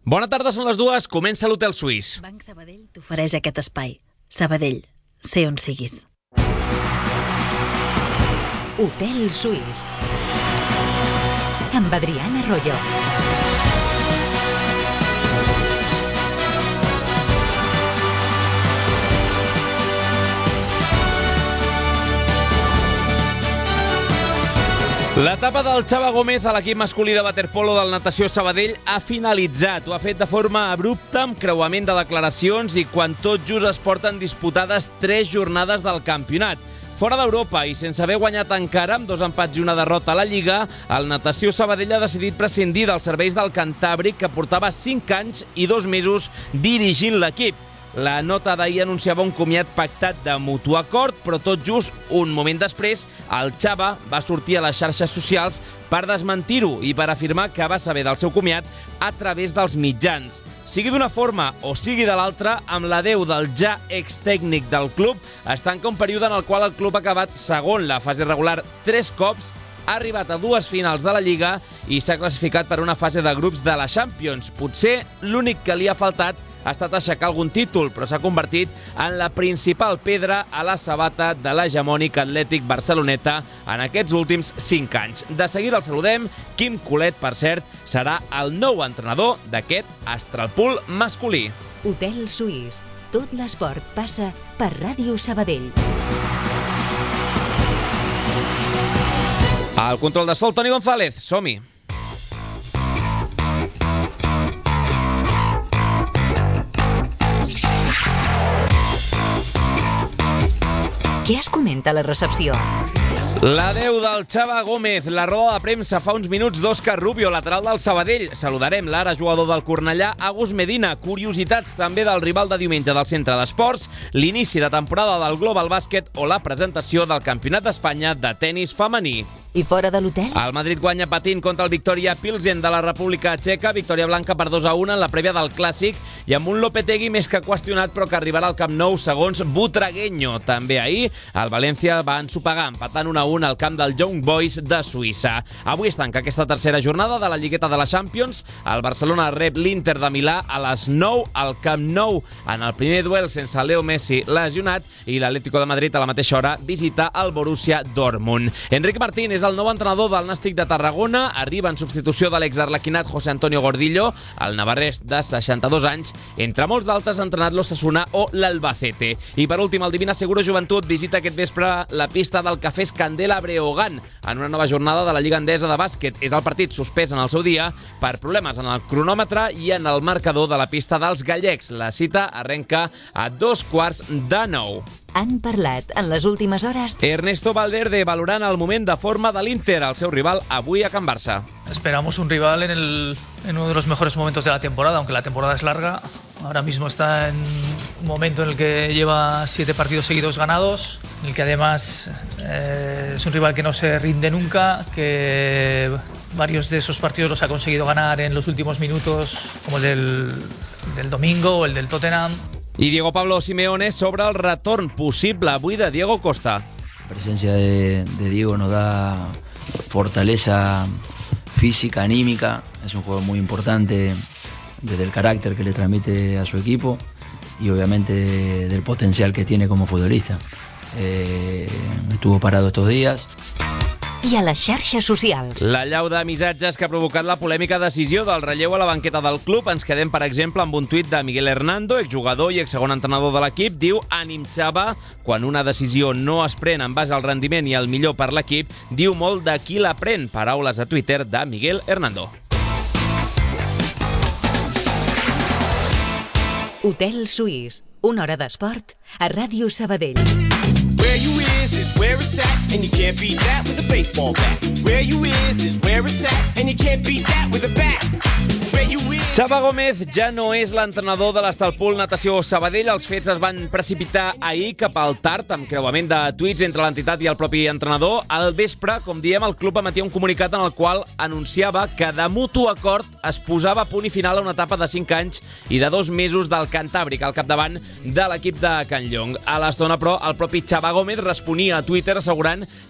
Bona tarda, són les 2, comença l'Hotel Suís. Banc Sabadell t'ofereix aquest espai. Sabadell, sé on siguis. Hotel Suís amb Adriana Arroyo. L'etapa del Xava Gómez a l'equip masculí de waterpolo del Natació Sabadell ha finalitzat. Ho ha fet de forma abrupta, amb creuament de declaracions i quan tot just es porten disputades 3 jornades del campionat. Fora d'Europa i sense haver guanyat encara, amb 2 empats i una derrota a la Lliga, el Natació Sabadell ha decidit prescindir dels serveis del Cantàbric, que portava 5 anys i 2 mesos dirigint l'equip. La nota d'ahir anunciava un comiat pactat de mutu acord, però tot just un moment després, el Xava va sortir a les xarxes socials per desmentir-ho i per afirmar que va saber del seu comiat a través dels mitjans. Sigui d'una forma o sigui de l'altra, amb l'adeu del ja extècnic del club, es tanca un període en el qual el club ha acabat segon la fase regular 3 cops, ha arribat a 2 finals de la Lliga i s'ha classificat per una fase de grups de la Champions. Potser l'únic que li ha faltat ha estat aixecar algun títol, però s'ha convertit en la principal pedra a la sabata de l'hegemònic Atlètic Barceloneta en aquests últims 5 anys. De seguida el saludem. Quim Colet, per cert, serà el nou entrenador d'aquest Astralpool masculí. Hotel Suís. Tot l'esport passa per Ràdio Sabadell. Al control de sol, Toni González. Som-hi. Què es comenta a la recepció? L'adeu del Xava Gómez, la roda de premsa fa uns minuts d'Òscar Rubio, lateral del Sabadell. Saludarem l'ara jugador del Cornellà, Agus Medina. Curiositats també del rival de diumenge del Centre d'Esports, l'inici de temporada del Global Bàsquet o la presentació del Campionat d'Espanya de tenis femení. I fora de l'hotel? El Madrid guanya patint contra el Victoria Pilsen de la República Txeca, victòria blanca per 2-1 en la prèvia del Clàssic i amb un Lopetegui més que qüestionat però que arribarà al Camp Nou segons Butragueño. També ahir el València va ensopegar empatant 1-1 al camp del Young Boys de Suïssa. Avui es tanca aquesta tercera jornada de la Lligueta de la Champions. El Barcelona rep l'Inter de Milà a les 9 al Camp Nou en el primer duel sense Leo Messi lesionat i l'Atlético de Madrid a la mateixa hora visita el Borussia Dortmund. Enric Martín és el nou entrenador del Nàstic de Tarragona, arriba en substitució de l'exarlequinat José Antonio Gordillo, el navarrès de 62 anys, entre molts d'altres ha entrenat l'Osasuna o l'Albacete. I per últim, el Divina Seguro Joventut visita aquest vespre la pista del Cafés Candela Breogán en una nova jornada de la Lliga Endesa de bàsquet. És el partit suspès en el seu dia per problemes en el cronòmetre i en el marcador de la pista dels gallecs. La cita arrenca a 8:45. Han parlat en les últimes hores Ernesto Valverde valorant el moment de forma de l'Inter, el seu rival avui a Can Barça. Esperamos un rival en uno de los mejores momentos de la temporada, aunque la temporada es larga. Ahora mismo está en un momento en el que lleva 7 partidos seguidos ganados, en el que además es un rival que no se rinde nunca, que varios de esos partidos los ha conseguido ganar en los últimos minutos, como el del domingo o el del Tottenham. I Diego Pablo Simeone sobre el retorn possible avui de Diego Costa. La presencia de Diego nos da fortaleza física, anímica. Es un jugador muy importante desde el carácter que le transmite a su equipo y obviamente del potencial que tiene como futbolista. Estuvo parado estos días. i a les xarxes socials. La llau de missatges que ha provocat la polèmica decisió del relleu a la banqueta del club. Ens quedem, per exemple, amb un tuit de Miguel Hernando, exjugador i exsegon entrenador de l'equip. Diu: ànim, Xava, quan una decisió no es pren en base al rendiment i al millor per l'equip, diu molt de qui la pren. Paraules a Twitter de Miguel Hernando. Hotel Suís, una hora d'esport a Ràdio Sabadell. Where you is where it's at, and you can't beat that with a baseball bat. Where you is where it's at, and you can't beat that with a bat. Xava Gómez ja no és l'entrenador de l'Estalpool Natació Sabadell. Els fets es van precipitar ahir cap al tard, amb creuament de tuits entre l'entitat i el propi entrenador. Al vespre, com diem, el club emetia un comunicat en el qual anunciava que de mutu acord es posava a punt i final a una etapa de 5 anys i de 2 mesos del Cantàbric al capdavant de l'equip de Can Llong. A l'estona, però, el propi Xava Gómez responia a Twitter assegurant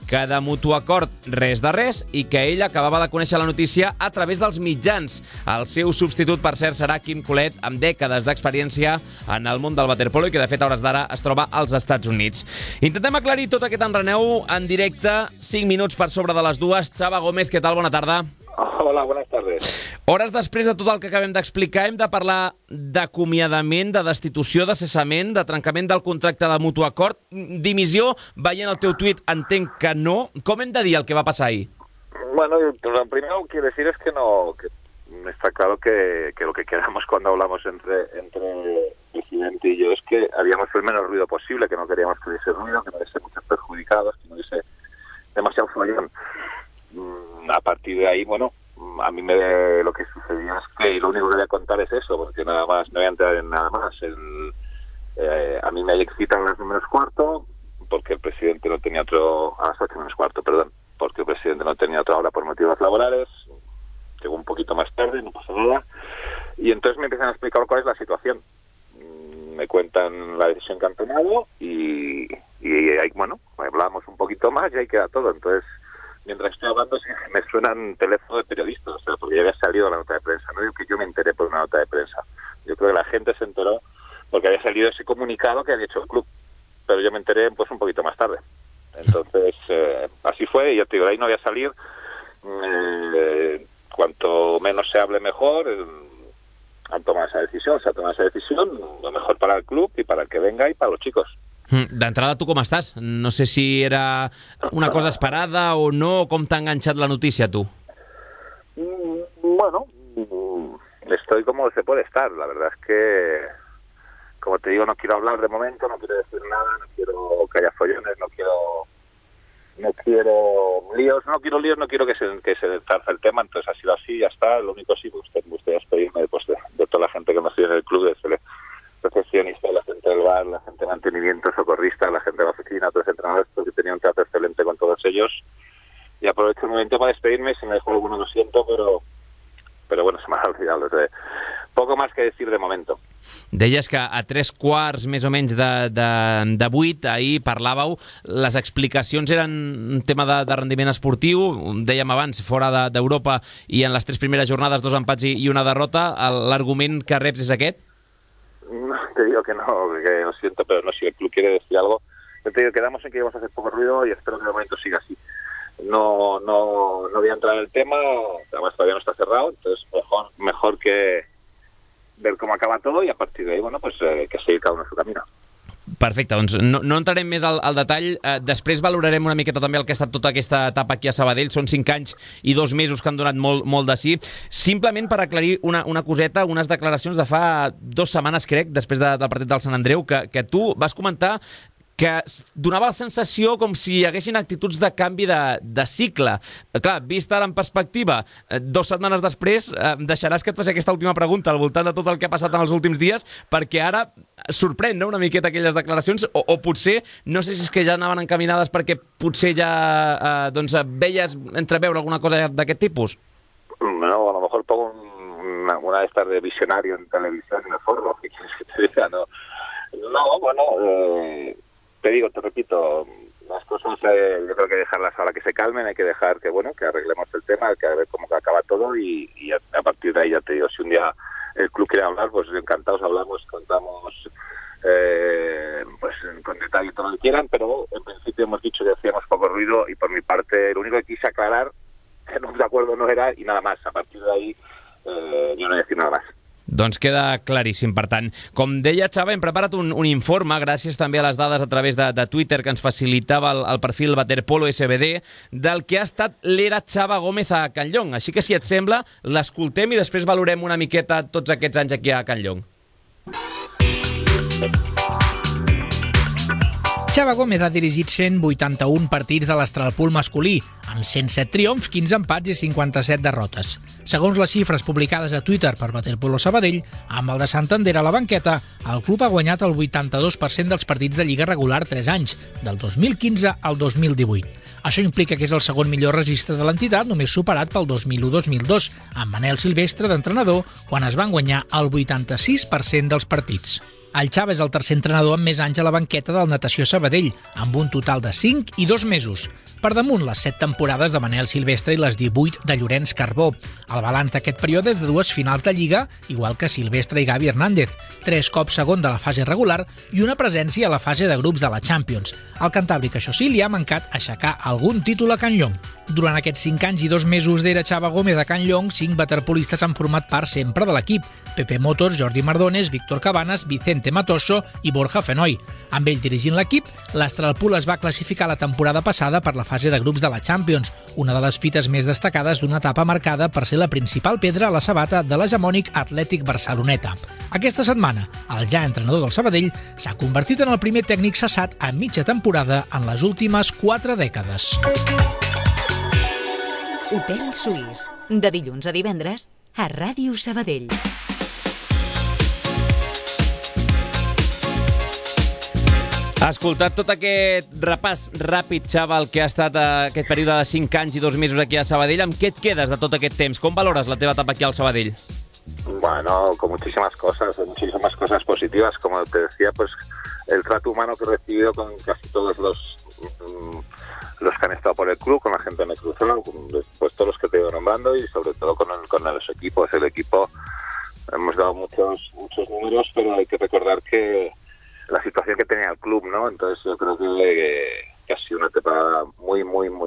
que de mutu acord res de res i que ell acabava de conèixer la notícia a través dels mitjans. El seu substitut, per cert, serà Quim Colet, amb dècades d'experiència en el món del waterpolo i que, de fet, a hores d'ara es troba als Estats Units. Intentem aclarir tot aquest enreneu en directe, 5 minuts per sobre de les 2. Xava Gómez, què tal? Bona tarda. Hola, buenas tardes. Hores després de tot el que acabem d'explicar, hem de parlar d'acomiadament, de destitució, de cessament, de trencament del contracte de mutu acord, dimissió. Veient el teu tuit, entenc que no. Com hem de dir el que va passar ahí? Bueno, lo primero que quiero decir es que no, que está claro que lo que queramos cuando hablamos entre el presidente y yo es que haríamos el menos ruido posible, que no queríamos que hubiese ruido, que no hubiese muchos perjudicados, que no hubiese demasiado follón. A partir de ahí, bueno, a mí lo que sucedió es que, y lo único que voy a contar es eso, porque nada más, no voy a entrar en nada más. A mí me citan a las 9:15, porque el presidente no tenía a las 8:15, perdón, porque el presidente no tenía otra hora por motivos laborales. Llegó un poquito más tarde, no pasó nada. Y entonces me empiezan a explicar cuál es la situación. Me cuentan la decisión que han tomado y ahí, bueno, hablamos un poquito más y ahí queda todo. Entonces, mientras estoy hablando, me suenan teléfono de periodistas, o sea, porque ya había salido la nota de prensa. No digo que yo me enteré por una nota de prensa. Yo creo que la gente se enteró porque había salido ese comunicado que había hecho el club. Pero yo me enteré pues un poquito más tarde. Entonces, así fue, y ya te digo, de ahí no voy a salir. Cuanto menos se hable, mejor. Han tomado esa decisión, se ha tomado esa decisión, lo mejor para el club y para el que venga y para los chicos. D'entrada, tu com estàs? No sé si era una cosa esperada o no, com t'ha enganxat la notícia, tu? Bueno, estoy como se puede estar. La verdad es que, como te digo, no quiero hablar de momento, no quiero decir nada, no quiero que haya follones, no quiero líos, no quiero que se tarza el tema. Entonces ha sido así, ya está. Lo único sí, me gustaría despedirme de toda la gente que nos sigue en el club, desde recepcionista, la gente del bar, la gente de mantenimiento, socorrista, la gente de la oficina, todos los entrenadores, porque tenía un trato excelente con todos ellos. Y aprovecho el momento para despedirme. Si me dejo alguno, lo siento, pero bueno, se me ha olvidado. Poco más que decir de momento. Deies que a 3:15 més o menys de 8, ahir parlàveu, les explicacions eren un tema de rendiment esportiu, dèiem abans, fora d'Europa i en les 3 primeres jornades 2 empats i una derrota. L'argument que reps és aquest? No, te digo que no, que lo siento, pero no, si el club quiere decir algo, yo te digo, quedamos en que íbamos a hacer poco ruido y espero que de momento siga así. No voy a entrar en el tema, además todavía no está cerrado, entonces mejor que ver cómo acaba todo y a partir de ahí, bueno, pues que seguir cada uno en su camino. Perfecte, doncs no entrarem més al detall. Després valorarem una miqueta també el que ha estat tota aquesta etapa aquí a Sabadell. Són 5 anys i 2 mesos que han donat molt de sí. Simplement per aclarir una coseta, unes declaracions de fa 2 setmanes, crec, després del partit del Sant Andreu, que tu vas comentar que donava la sensació com si hi haguessin actituds de canvi de cicle. Clar, vist ara en perspectiva, 2 setmanes després, deixaràs que et faci aquesta última pregunta al voltant de tot el que ha passat en els últims dies, perquè ara sorprèn, no?, una miqueta aquelles declaracions, o potser, no sé si és que ja anaven encaminades perquè potser ja veies entreveure alguna cosa d'aquest tipus. No, a lo mejor pongo una de estas de visionario en televisión y me forro, ¿qué quieres que te diga? No, bueno, te repito, las cosas yo creo que hay que dejarlas ahora que se calmen, hay que dejar que arreglemos el tema, hay que ver cómo acaba todo y a partir de ahí ya te digo, si un día el club quiere hablar, pues encantados hablamos, contamos pues con detalle todo lo que quieran, pero en principio hemos dicho que hacíamos poco ruido y por mi parte lo único que quise aclarar que no de acuerdo no era y nada más, a partir de ahí yo no voy a decir nada más. Doncs queda claríssim. Per tant, com deia Xava, hem preparat un informe, gràcies també a les dades a través de Twitter que ens facilitava el perfil Waterpolo SBD, del que ha estat l'era Xava Gómez a Can Llong. Així que, si et sembla, l'escoltem i després valorem una miqueta tots aquests anys aquí a Can Llong. Xava Gómez ha dirigit 181 partits de l'Astralpool masculí, amb 107 triomfs, 15 empats i 57 derrotes. Segons les xifres publicades a Twitter per Waterpolo Sabadell, amb el de Santander a la banqueta, el club ha guanyat el 82% dels partits de Lliga regular 3 anys, del 2015 al 2018. Això implica que és el segon millor registre de l'entitat, només superat pel 2001-2002, amb Manel Silvestre d'entrenador, quan es van guanyar el 86% dels partits. El Xava és el tercer entrenador amb més anys a la banqueta del Natació Sabadell, amb un total de 5 i 2 mesos. Per damunt, les 7 temporades de Manel Silvestre i les 18 de Llorenç Carbó. El balanç d'aquest període és de 2 finals de Lliga, igual que Silvestre i Gavi Hernández, 3 cops segon de la fase regular i una presència a la fase de grups de la Champions. Al Cantàbric, això sí, li ha mancat aixecar algun títol a Can Llong. Durant aquests 5 anys i 2 mesos d'era Xava Gómez a Can Llong, 5 waterpolistes han format part sempre de l'equip: Pepe Motos, Jordi Mardones, Víctor Cabanas, Vicente Matoso i Borja Fenoy. Amb ell dirigint l'equip, l'Astralpool es va classificar la temporada passada per la fase de grups de la Champions, una de les fites més destacades d'una etapa marcada per ser la principal pedra a la sabata de l'hegemònic Atlètic Barceloneta. Aquesta setmana, el ja entrenador del Sabadell s'ha convertit en el primer tècnic cessat a mitja temporada en les últimes 4 dècades. Hotel Suís, de dilluns a divendres a Ràdio Sabadell. Ha escoltat tot aquest repàs ràpid, Xava, el que ha estat aquest període de 5 anys i 2 mesos aquí a Sabadell. Amb què et quedes de tot aquest temps? Com valores la teva etapa aquí al Sabadell? Bueno, con muchísimas cosas positivas. Como te decía, pues el trato humano que he recibido con casi todos los que han estado por el club, con la gente de Cruzón, pues todos los que te he ido nombrando, y sobre todo con los equipos. El equipo, hemos dado muchos números, pero hay que recordar que la situación que tenía el club, ¿no? Entonces yo creo que ha sido una etapa muy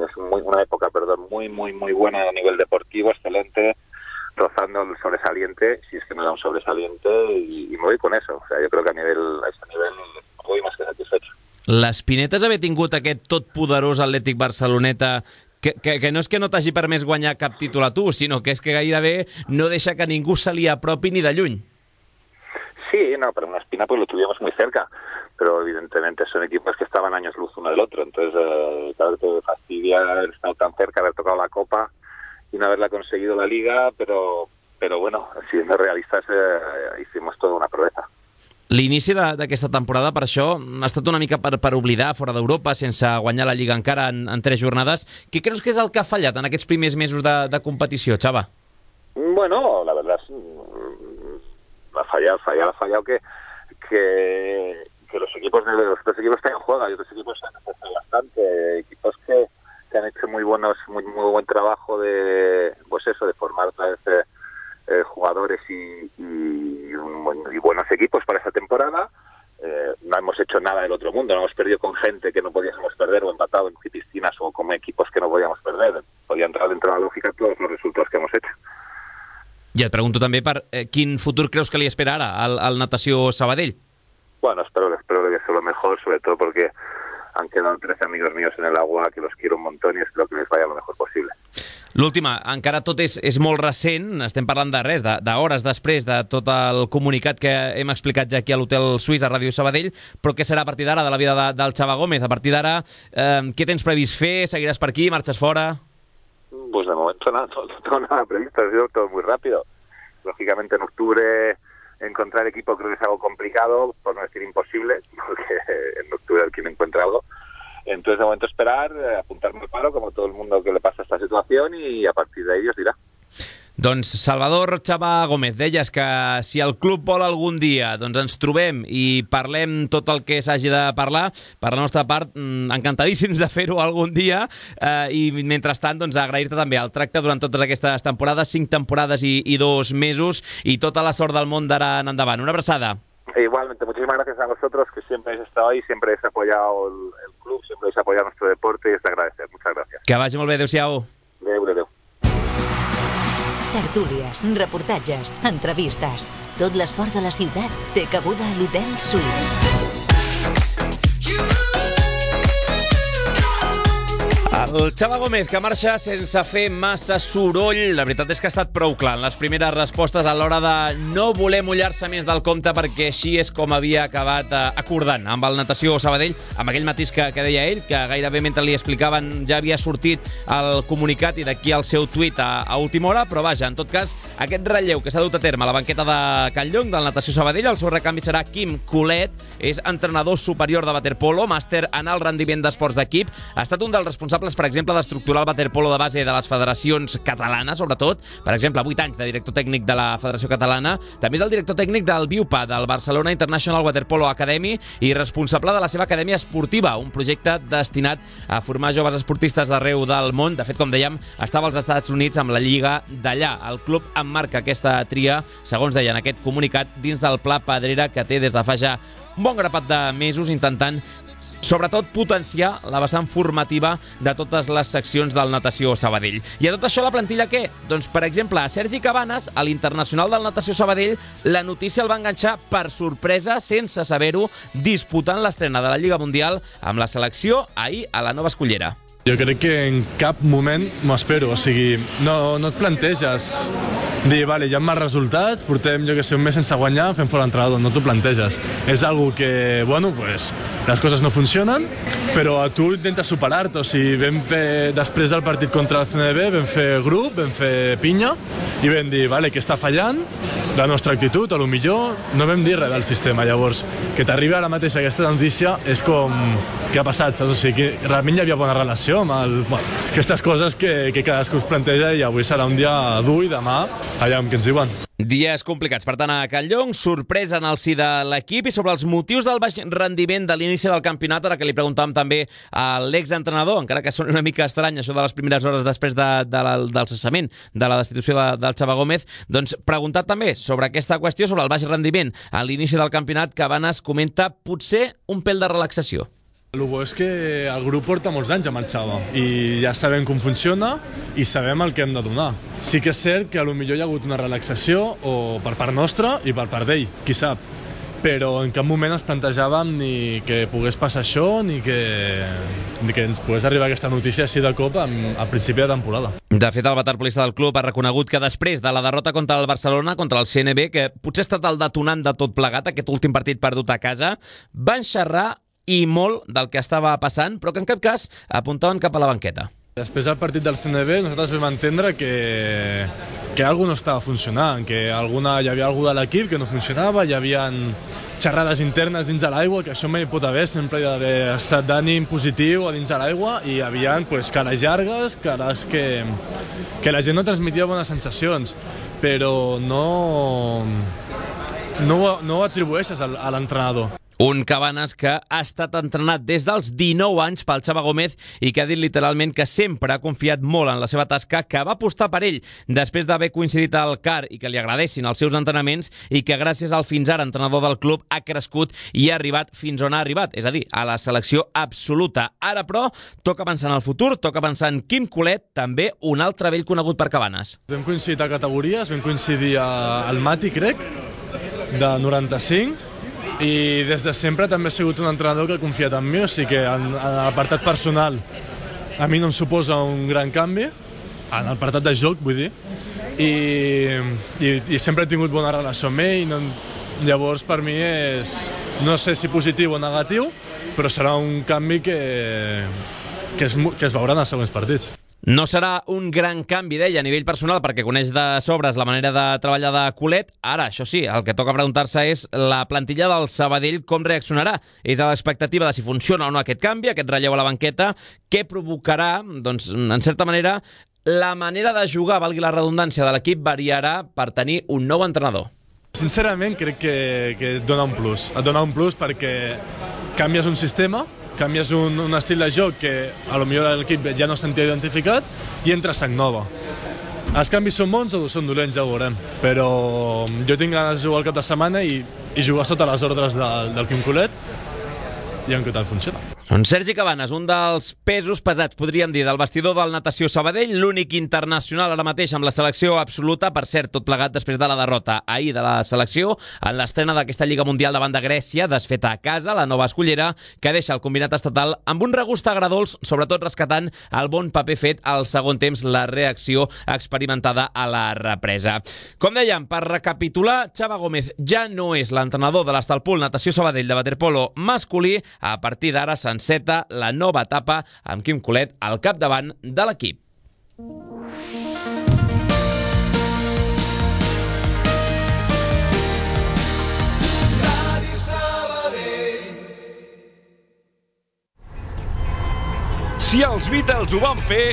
buena a nivel deportivo, excelente, rozando el sobresaliente, si es que no era un sobresaliente, y me voy con eso. O sea, yo creo que a ese nivel voy más que satisfecho. L'Espineta és haver tingut aquest totpoderós Atlètic Barceloneta que no és que no t'hagi permès guanyar cap títol a tu, sinó que és que gairebé no deixa que ningú se li apropi ni de lluny. Sí, no, pero en la Espina pues lo tuvimos muy cerca, pero evidentemente son equipos que estaban años luz uno del otro, entonces claro que te fastidia haber estado tan cerca, haber tocado la Copa y no haberla conseguido la Liga, pero bueno, siendo realistas hicimos toda una proeza. L'inici d'aquesta temporada, per això, ha estat una mica per oblidar fora d'Europa, sense guanyar la Lliga encara en 3 jornades. Què creus que és el que ha fallat en aquests primers mesos de competició, Xava? Bueno, la verdad es ha fallado que los equipos tengan juego, y otros equipos han empezado bastante, equipos que han hecho muy buen trabajo de formar otra vez jugadores y buenos equipos para esta temporada. No hemos hecho nada del otro mundo, no hemos perdido con gente que no podíamos perder, o empatado en piscinas, o con equipos que no podíamos perder. Podía entrar dentro de la lógica todos los resultados que hemos hecho. I et pregunto també per quin futur creus que li espera ara al Natació Sabadell? Bueno, espero que sea lo mejor, sobre todo porque han quedado 13 amigos míos en el agua que los quiero un montón y espero que les vaya lo mejor posible. L'última, encara tot és molt recent, estem parlant de res, d'hores després de tot el comunicat que hem explicat ja aquí a l'Hotel Suís, a Ràdio Sabadell, però què serà a partir d'ara de la vida del Xava Gómez? A partir d'ara, què tens previst fer? Seguiràs per aquí? Marxes fora? Pues de momento no tengo nada previsto, ha sido todo muy rápido. Lógicamente en octubre encontrar equipo creo que es algo complicado, por no decir imposible, porque en octubre el quien encuentra algo. Entonces de momento esperar, apuntarme al paro, como todo el mundo que le pasa esta situación, y a partir de ahí Dios dirá. Doncs Salvador Xava Gómez, deies que si el club vol algun dia, doncs ens trobem i parlem tot el que s'hagi de parlar. Per la nostra part, encantadíssims de fer-ho algun dia, i mentrestant doncs agrair-te també el tracte durant totes aquestes temporades, 5 temporades i 2 mesos, i tota la sort del món d'ara en endavant. Una abraçada. Igualmente, muchísimas gracias a vosotros, que siempre habéis estado ahí, siempre habéis apoyado el club, siempre habéis apoyado nuestro deporte, y es de agradecer. Muchas gracias. Que vagi molt bé, adéu-siau. Adéu. Tertúlies, reportatges, entrevistes. Tot l'esport de la ciutat té cabuda a l'Hotel Suís. El Xava Gómez, que marxa sense fer massa soroll. La veritat és que ha estat prou clar en les primeres respostes a l'hora de no voler mullar-se més del compte, perquè així és com havia acabat acordant amb el Natació Sabadell, amb aquell matís que deia ell, que gairebé mentre li explicaven ja havia sortit el comunicat i d'aquí el seu tuit a última hora. Però vaja, en tot cas, aquest relleu que s'ha dut a terme a la banqueta de Can Llong del Natació Sabadell, el seu recanvi serà Quim Colet, és entrenador superior de waterpolo, màster en alt rendiment d'esports d'equip, ha estat un dels responsables per exemple, d'estructurar el waterpolo de base de les federacions catalanes, sobretot. Per exemple, 8 anys de director tècnic de la Federació Catalana. També és el director tècnic del BIUPA, del Barcelona International Waterpolo Academy, i responsable de la seva acadèmia esportiva, un projecte destinat a formar joves esportistes d'arreu del món. De fet, com dèiem, estava als Estats Units amb la lliga d'allà. El club emmarca aquesta tria, segons deia en aquest comunicat, dins del Pla Pedrera que té des de fa ja un bon grapat de mesos, intentant sobretot potenciar la vessant formativa de totes les seccions del Natació Sabadell. I a tot això la plantilla què? Doncs, per exemple, a Sergi Cabanes, a l'Internacional del Natació Sabadell, la notícia el va enganxar per sorpresa, sense saber-ho, disputant l'estrena de la Lliga Mundial amb la selecció ahir a la Nova Escullera. Jo crec que en cap moment m'ho espero, o sigui, no et planteges dir, vale, hi ha mals resultats, portem, jo que sé, un mes sense guanyar, fem fora l'entrenador, no t'ho planteges. És algo que, bueno, pues, les coses no funcionen, però tu intentes superar-te, o sigui, vam fer, després del partit contra el CNB, vam fer grup, vam fer pinya, i vam dir, vale, què està fallant? La nostra actitud, a lo millor, no vam dir res del sistema. Llavors, que t'arribi ara mateix aquesta notícia és com, què ha passat, saps? O sigui, que realment hi havia bona relació amb el... Bueno, aquestes coses que cadascú es planteja i avui serà un dia dur i demà allà amb què ens diuen. Dies complicats, per tant, a Catlllong, sorpresa en el si de l'equip, i sobre els motius del baix rendiment de l'inici del campionat, ara que li preguntàvem també a l'exentrenador, encara que soni una mica estrany això de les primeres hores després del cessament, de la destitució del Xavi Gómez, doncs preguntat també sobre aquesta qüestió, sobre el baix rendiment a l'inici del campionat, Cabanes comenta potser un pèl de relaxació. El bo és que el grup porta molts anys amb el Xava i ja sabem com funciona i sabem el que hem de donar. Sí que és cert que potser hi ha hagut una relaxació o per part nostra i per part d'ell, qui sap. Però en cap moment ens plantejàvem ni que pogués passar això ni que ens pogués arribar aquesta notícia així de cop al principi de temporada. De fet, el waterpolista del club ha reconegut que després de la derrota contra el Barcelona, contra el CNB, que potser ha estat el detonant de tot plegat, aquest últim partit perdut a casa, van xerrar i molt del que estava passant, però que en cap cas apuntaven cap a la banqueta. Després del partit del CNB nosaltres vam entendre que alguna no estava funcionant, que hi havia algú de l'equip que no funcionava, hi havia xerrades internes dins de l'aigua, que això mai pot haver, sempre hi ha d'haver estat d'ànim positiu a dins de l'aigua, i hi havia cares llargues, cares que la gent no transmetia bones sensacions, però no ho atribueixes a l'entrenador. Un Cabanes que ha estat entrenat des dels 19 anys pel Xavi Gómez i que ha dit literalment que sempre ha confiat molt en la seva tasca, que va apostar per ell després d'haver coincidit al CAR i que li agradessin els seus entrenaments, i que gràcies al fins ara entrenador del club ha crescut i ha arribat fins on ha arribat, és a dir, a la selecció absoluta. Ara, però, toca pensar en el futur, toca pensar en Quim Colet, també un altre vell conegut per Cabanes. Vam coincidir a categories, vam coincidir al Mati, crec, de 95, i des de sempre també ha sigut un entrenador que ha confiat en mi, o sigui que en l'apartat personal a mi no em suposa un gran canvi, en l'apartat de joc, vull dir, i sempre he tingut bona relació amb ell, llavors per mi és, no sé si positiu o negatiu, però serà un canvi que es veurà en els següents partits. No serà un gran canvi, deia, a nivell personal, perquè coneix de sobres la manera de treballar de Colet. Ara, això sí, el que toca preguntar-se és la plantilla del Sabadell com reaccionarà. És a l'expectativa de si funciona o no aquest canvi, aquest relleu a la banqueta, què provocarà, doncs, en certa manera, la manera de jugar, valgui la redundància, de l'equip variarà per tenir un nou entrenador. Sincerament, crec que et dona un plus. Et dona un plus perquè canvies un sistema, canvies un estil de joc que potser l'equip ja no s'ha identificat i entra sang nova. Els canvis són bons o són dolents, ja ho veurem, però jo tinc ganes de jugar el cap de setmana i jugar sota les ordres del Quim Colet i en què tal funciona. Sergi Cabanes, un dels pesos pesats, podríem dir, del vestidor del Natació Sabadell, l'únic internacional ara mateix amb la selecció absoluta, per cert, tot plegat després de la derrota ahir de la selecció en l'estrena d'aquesta Lliga Mundial davant de Grècia, desfeta a casa, la Nova Escullera, que deixa el combinat estatal amb un regust agradolç, sobretot rescatant el bon paper fet al segon temps, la reacció experimentada a la represa. Com dèiem, per recapitular, Xavi Gómez ja no és l'entrenador de l'Estalpul Natació Sabadell de waterpolo masculí. A partir d'ara s'enceta la nova etapa amb Quim Colet al capdavant de l'equip. Si els Beatles ho van fer,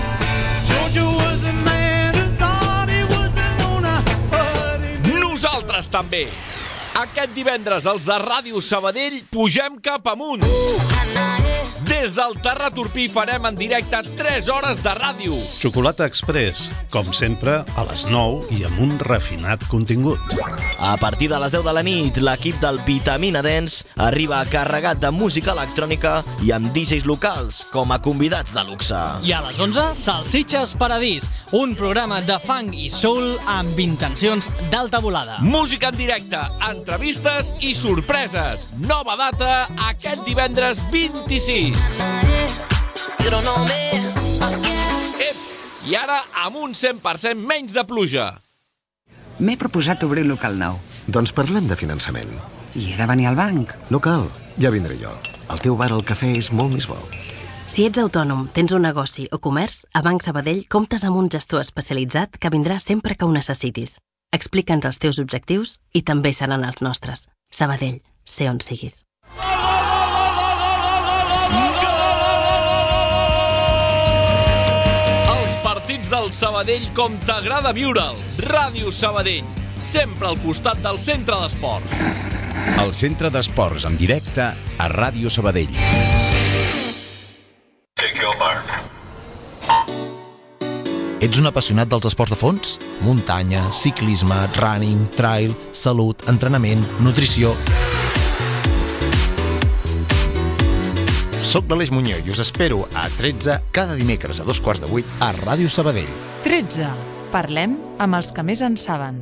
nosaltres també. Aquest divendres els de Ràdio Sabadell pugem cap amunt. Des del Terra Turpí farem en directe 3 hores de ràdio. Xocolata Express, com sempre, a les 9 i amb un refinat contingut. A partir de les 10 de la nit, l'equip del Vitamina Dance arriba carregat de música electrònica i amb DJs locals com a convidats de luxe. I a les 11, Salsitxes Paradís, un programa de funk i soul amb intencions d'alta volada. Música en directe, entrevistes i sorpreses. Nova data aquest divendres 26. I ara amb un 100% menys de pluja. M'he proposat obrir un local nou. Doncs parlem de finançament. I he de venir al banc. No cal, ja vindré jo. El teu bar al cafè és molt més bo. Si ets autònom, tens un negoci o comerç, a Banc Sabadell comptes amb un gestor especialitzat que vindrà sempre que ho necessitis. Explica'ns els teus objectius i també seran els nostres. Sabadell, sé on siguis. Els partits del Sabadell com t'agrada viure'ls. Ràdio Sabadell, sempre al costat del centre d'esports. El centre d'esports en directe a Ràdio Sabadell. Ets un apassionat dels esports de fons? Muntanya, ciclisme, running, trail, salut, entrenament, nutrició... Soc l'Aleix Muñoz i us espero a 13 cada dimecres a 7:15 a Ràdio Sabadell. 13. Parlem amb els que més en saben.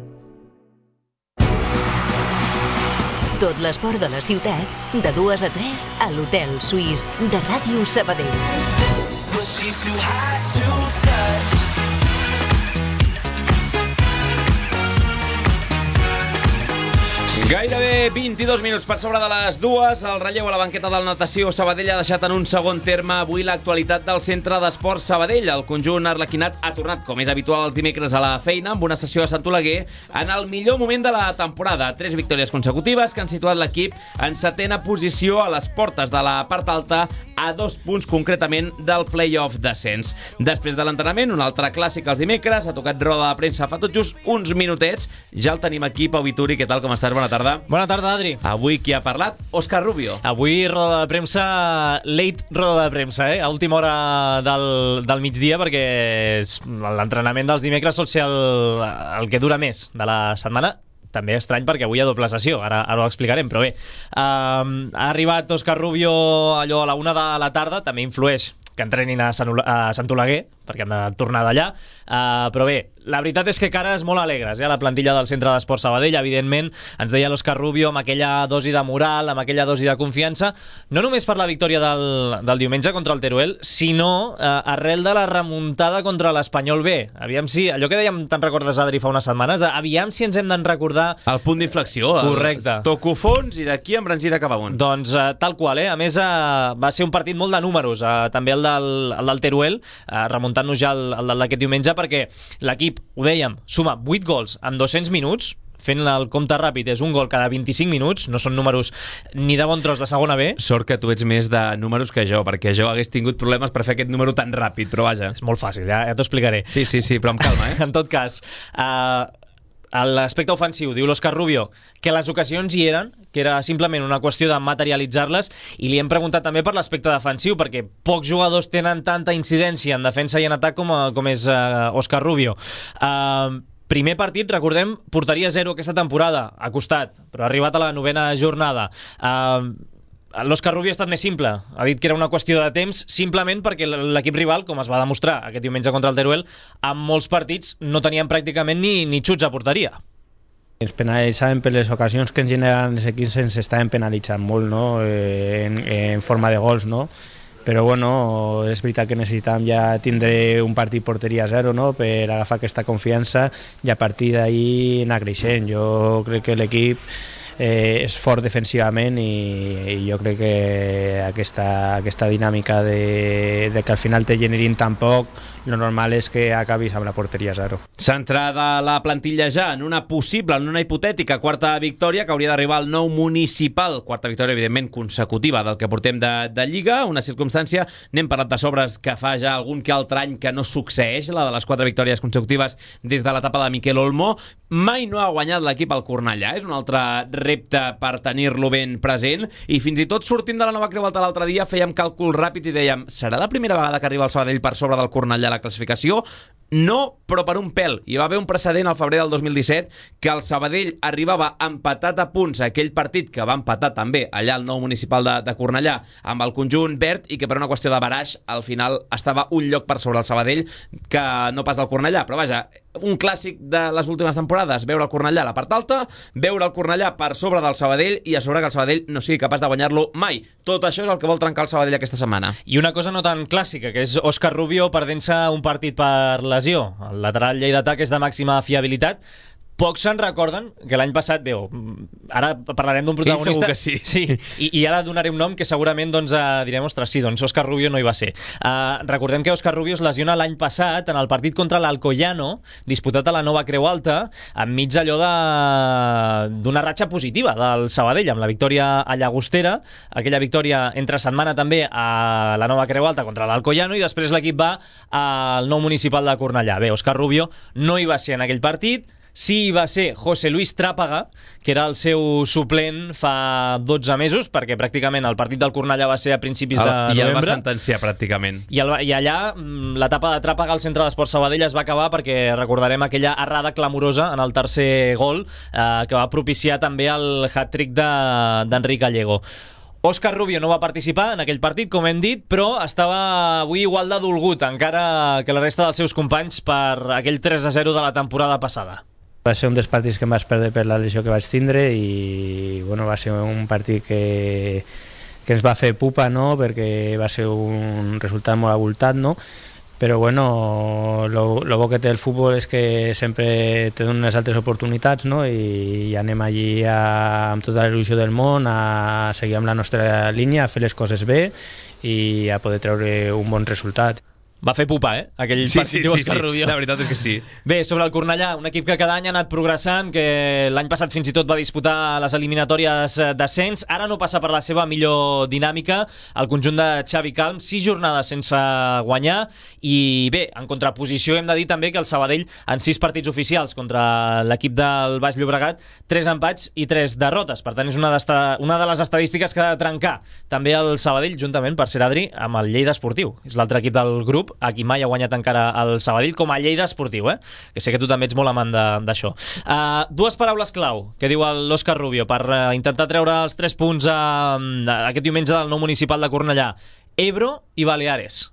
Tot l'esport de la ciutat, de 2 a 3 a l'Hotel Suís de Ràdio Sabadell. Gairebé 22 minuts per sobre de les 2. El relleu a la banqueta del Natació Sabadell ha deixat en un segon terme avui l'actualitat del Centre d'Esports Sabadell. El conjunt arlequinat ha tornat, com és habitual els dimecres, a la feina amb una sessió a Sant Oleguer en el millor moment de la temporada. 3 victòries consecutives que han situat l'equip en 7ª posició a les portes de la part alta, a 2 punts concretament del play-off descens. Després de l'entrenament, un altre clàssic els dimecres, ha tocat roda de premsa fa tot just uns minutets. Ja el tenim aquí, Pau Vituri, què tal, com estàs? Bona tarda. Bona tarda, Adri. Avui qui ha parlat? Òscar Rubio. Avui roda de premsa, late roda de premsa, a última hora del migdia, perquè l'entrenament dels dimecres sol ser el que dura més de la setmana. També estrany perquè avui hi ha doble sessió, ara ho explicarem, però bé. Ha arribat Òscar Rubio allò a la 1 de la tarda, també influeix que entrenin a Sant Oleguer, perquè han de tornar d'allà, però bé, la veritat és que cares molt alegres, la plantilla del Centre d'Esports Sabadell, evidentment, ens deia l'Òscar Rubio, amb aquella dosi de moral, amb aquella dosi de confiança, no només per la victòria del diumenge contra el Teruel, sinó arrel de la remuntada contra l'Espanyol B. Aviam si, allò que dèiem, te'n recordes, Adri, fa unes setmanes, aviam si ens hem d'en recordar... El punt d'inflexió. Correcte. Toco fons i d'aquí embranzida cap amunt. Doncs tal qual, A més, va ser un partit molt de números, també el del Teruel, remuntant-nos ja el d'aquest diumenge, perquè l'equip, ho dèiem, suma 8 gols en 200 minuts, fent el compte ràpid és un gol cada 25 minuts, no són números ni de bon tros de segona B. Sort que tu ets més de números que jo, perquè jo hagués tingut problemes per fer aquest número tan ràpid, però vaja. És molt fàcil, ja t'ho explicaré. Sí, però amb calma, En tot cas, a l'aspecte ofensiu, diu l'Òscar Rubio, que les ocasions hi eren, que era simplement una qüestió de materialitzar-les, i li hem preguntat també per l'aspecte defensiu, perquè pocs jugadors tenen tanta incidència en defensa i en atac com és Òscar Rubio. Primer partit, recordem, porteria 0 aquesta temporada, ha costat, però ha arribat a la 9ª jornada. L'Òscar Rubio ha estat més simple, ha dit que era una qüestió de temps, simplement perquè l'equip rival, com es va demostrar aquest diumenge contra el Teruel, en molts partits no tenien pràcticament ni xuts a porteria. Ens penalitzaven per les ocasions que ens generen els equips, ens estaven penalitzant molt, no? En forma de gols, no? Però bueno, és veritat que necessitàvem ja tindre un partit porteria 0, no? Per agafar aquesta confiança i a partir d'ahir anar creixent. Jo crec que l'equip és fort defensivament i jo crec que aquesta dinàmica de que al final te generin tan poc, lo normal és que acabis amb la porteria 0. Centrada la plantilla ja en una possible, en una hipotètica quarta victòria que hauria d'arribar al Nou Municipal, quarta victòria evidentment consecutiva del que portem de Lliga, una circumstància, n'hem parlat de sobres, que fa ja algun que altre any que no succeeix, la de les 4 victòries consecutives des de l'etapa de Miquel Olmo. Mai no ha guanyat l'equip al Cornellà, és un altre repte per tenir-lo ben present, i fins i tot sortint de la Nova Creu Alta l'altre dia fèiem càlcul ràpid i dèiem, serà la primera vegada que arriba el Sabadell per sobre del Cornellà a la classificació? No, però per un pèl. Hi va haver un precedent al febrer del 2017 que el Sabadell arribava empatat a punts a aquell partit que va empatar també allà al Nou Municipal de Cornellà amb el conjunt verd i que per una qüestió de baraix al final estava un lloc per sobre el Sabadell que no pas del Cornellà. Però vaja, un clàssic de les últimes temporades, veure el Cornellà a la part alta, veure el Cornellà per sobre del Sabadell i a sobre que el Sabadell no sigui capaç de guanyar-lo mai. Tot això és el que vol trencar el Sabadell aquesta setmana. I una cosa no tan clàssica, que és Òscar Rubio perdent-se un partit per lesió. El lateral lleidatà, que és de màxima fiabilitat. Pocs se'n recorden que l'any passat, ara parlarem d'un protagonista. Ell segur que sí. I ara donaré un nom que segurament direm, ostres, sí, doncs Òscar Rubio no hi va ser. Recordem que Òscar Rubio es lesiona l'any passat en el partit contra l'Alcoyano, disputat a la Nova Creu Alta, enmig allò d'una ratxa positiva del Sabadell, amb la victòria a Llagostera, aquella victòria entre setmana també a la Nova Creu Alta contra l'Alcoyano, i després l'equip va al Nou Municipal de Cornellà. Òscar Rubio no hi va ser en aquell partit. Sí, hi va ser José Luis Trápaga, que era el seu suplent fa 12 mesos, perquè pràcticament el partit del Cornellà va ser a principis de novembre. I el va sentenciar, pràcticament. I allà l'etapa de Trápaga al centre d'Esports Sabadell es va acabar perquè recordarem aquella errada clamorosa en el tercer gol que va propiciar també el hat-trick d'Enric Gallego. Òscar Rubio no va participar en aquell partit, com hem dit, però estava avui igual de dolgut, encara que la resta dels seus companys, per aquell 3-0 de la temporada passada. Va ser un dels partits que em vaig perdre per la lesió que vaig tindre i va ser un partit que ens va fer pupa, no? Perquè va ser un resultat molt abultat, no? Però lo bo que té el futbol és que sempre té unes altres oportunitats, no? I anem allí amb tota la il·lusió del món a seguir amb la nostra línia, a fer les coses bé i a poder treure un bon resultat. Va fer pupa, aquell partit d'Òscar Rubio. La veritat és que sí. Bé, sobre el Cornellà, un equip que cada any ha anat progressant, que l'any passat fins i tot va disputar les eliminatòries d'ascens, ara no passa per la seva millor dinàmica, el conjunt de Xavi Calm, 6 jornades sense guanyar, i bé, en contraposició hem de dir també que el Sabadell, en 6 partits oficials contra l'equip del Baix Llobregat, 3 empats i 3 derrotes. Per tant, és una de les estadístiques que ha de trencar també el Sabadell, juntament, per ser Adri, amb el Lleida Esportiu. És l'altre equip del grup, a qui mai ha guanyat encara el Sabadell, com a Lleida Esportiu, que sé que tu també ets molt amant d'això. 2 paraules clau que diu l'Òscar Rubio per intentar treure els 3 punts aquest diumenge del Nou Municipal de Cornellà: Ebro i Baleares.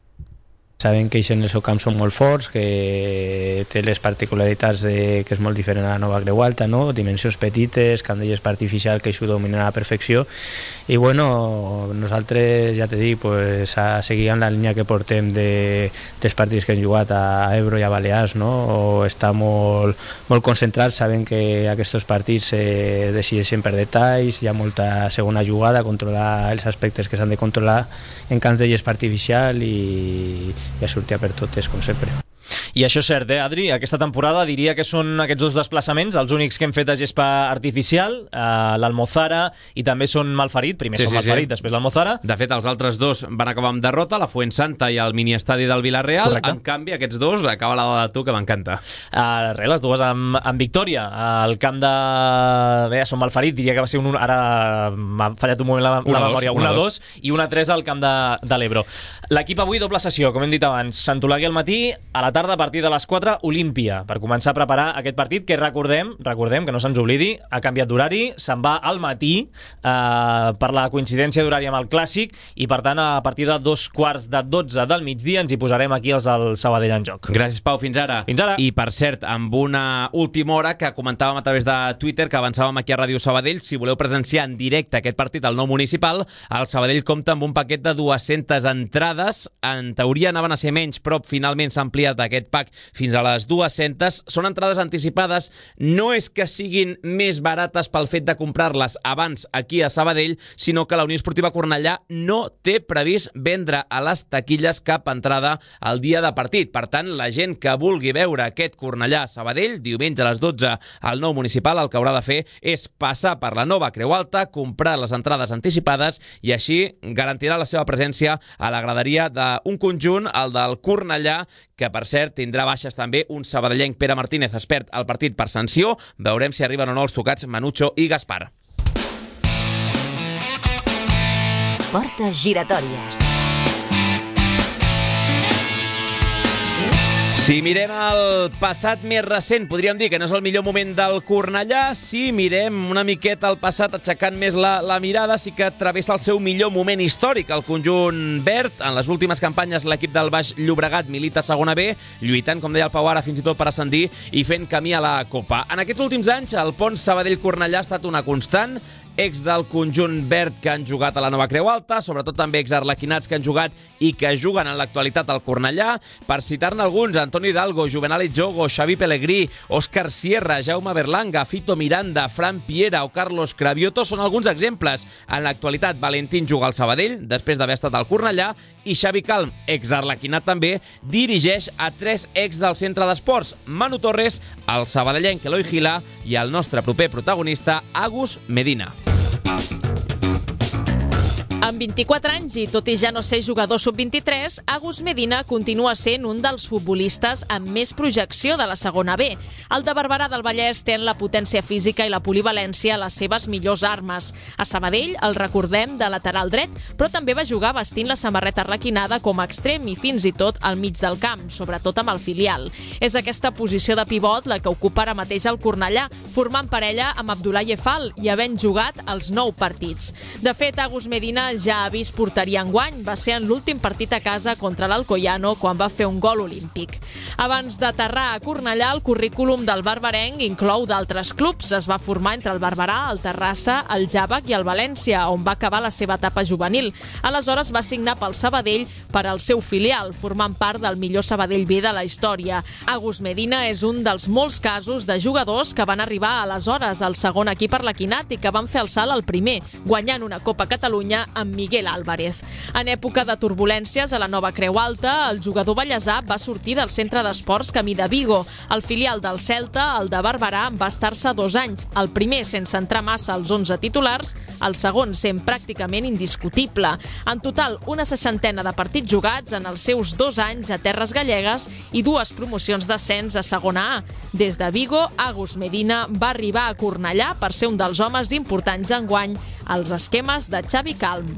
Sabem que en el seu camp són molt forts, que té les particularitats que és molt diferent a la Nova Creu Alta, no? Dimensions petites, camp de gespa artificial, que això ho dominen a la perfecció. I nosaltres, ja t'he dit, a seguir en la línia que portem dels partits que hem jugat a Ebro i a Balears, no? Estar molt concentrats, sabem que aquests partits se decideixen per detalls, hi ha molta segona jugada, controlar els aspectes que s'han de controlar en camps de gespa artificial i a sortir per totes, com sempre. I això és cert, Adri? Aquesta temporada diria que són aquests 2 desplaçaments els únics que hem fet a gespa artificial, l'Almozara i també són Malferit. Primer són Malferit, després l'Almozara. De fet, els altres 2 van acabar amb derrota, la Fuensanta i el miniestadi del Villarreal. Correcte. En canvi, aquests 2 acaba la de tu, que m'encanta. Les dues amb victòria. El camp de Son Malferit diria que va ser ara m'ha fallat un moment la memòria, 1-2 i 1-3 al camp de l'Ebro. L'equip avui doble sessió, com hem dit abans, Sant Oleguer al matí, a la tarda a partir de les 4, Olímpia, per començar a preparar aquest partit que recordem, que no se'ns oblidi, ha canviat d'horari, se'n va al matí per la coincidència d'horari amb el Clàssic i per tant a partir de 11:45 del migdia ens hi posarem aquí els del Sabadell en joc. Gràcies, Pau, fins ara. Fins ara. I per cert, amb una última hora que comentàvem a través de Twitter, que avançàvem aquí a Ràdio Sabadell, si voleu presenciar en directe aquest partit al Nou Municipal, el Sabadell compta amb un paquet de 200 entrades, en teoria anaven a ser menys, però finalment s'ha ampliat aquest pack fins a les 200. Són entrades anticipades, no és que siguin més barates pel fet de comprar-les abans aquí a Sabadell, sinó que la Unió Esportiva Cornellà no té previst vendre a les taquilles cap entrada el dia de partit. Per tant, la gent que vulgui veure aquest Cornellà-Sabadell, diumenge a les 12 al Nou Municipal, el que haurà de fer és passar per la nova Creu Alta, comprar les entrades anticipades i així garantirà la seva presència a la graderia d'un conjunt, el del Cornellà, que per cert tindrà baixes també un sabadellenc, Pere Martínez, es perd el partit per sanció. Veurem si arriben o no els tocats Manucho i Gaspar. Portes giratòries. Si mirem el passat més recent, podríem dir que no és el millor moment del Cornellà. Si mirem una miqueta el passat, aixecant més la mirada, sí que travessa el seu millor moment històric. El conjunt verd, en les últimes campanyes, l'equip del Baix Llobregat milita a segona B, lluitant, com deia el Pau ara, fins i tot per ascendir i fent camí a la Copa. En aquests últims anys, el pont Sabadell-Cornellà ha estat una constant. Ex del conjunt verd que han jugat a la nova Creu Alta, sobretot també exarlequinats que han jugat i que juguen en l'actualitat al Cornellà. Per citar-ne alguns, Antonio Hidalgo, Juvenal Etxogo, Xavi Pellegrí, Òscar Sierra, Jaume Berlanga, Fito Miranda, Fran Piera o Carlos Cravioto són alguns exemples. En l'actualitat, Valentín juga al Sabadell, després d'haver estat al Cornellà, i Xavi Calm, exarlequinat també, dirigeix a 3 ex del centre d'esports, Manu Torres, el sabadellenc Eloi Gila i el nostre proper protagonista, Agus Medina. Amb 24 anys i tot i ja no ser jugador sub-23, Agus Medina continua sent un dels futbolistes amb més projecció de la segona B. El de Barberà del Vallès té en la potència física i la polivalència les seves millors armes. A Sabadell el recordem de lateral dret, però també va jugar vestint la samarreta arlequinada com a extrem i fins i tot al mig del camp, sobretot amb el filial. És aquesta posició de pivot la que ocupa ara mateix el Cornellà, formant parella amb Abdoulaye Fall i havent jugat els 9 partits. De fet, Agus Medina ja ha vist porteria enguany, va ser en l'últim partit a casa contra l'Alcoyano quan va fer un gol olímpic. Abans d'aterrar a Cornellà, el currículum del barberenc inclou d'altres clubs. Es va formar entre el Barberà, el Terrassa, el Jàvec i el València, on va acabar la seva etapa juvenil. Aleshores va signar pel Sabadell per al seu filial, formant part del millor Sabadell B de la història. Agus Medina és un dels molts casos de jugadors que van arribar aleshores al segon equip arlequinat i que van fer el salt al primer, guanyant una Copa Catalunya amb Miguel Álvarez. En època de turbulències a la nova Creu Alta, el jugador ballesà va sortir del centre d'esports camí de Vigo. El filial del Celta, el de Barberà, va estar-se 2 anys. El primer sense entrar massa als 11 titulars, el segon sent pràcticament indiscutible. En total, una 60ena de partits jugats en els seus 2 anys a terres gallegues i 2 promocions d'ascens a segona A. Des de Vigo, Agus Medina va arribar a Cornellà per ser un dels homes importants enguany als esquemes de Xavi Calm.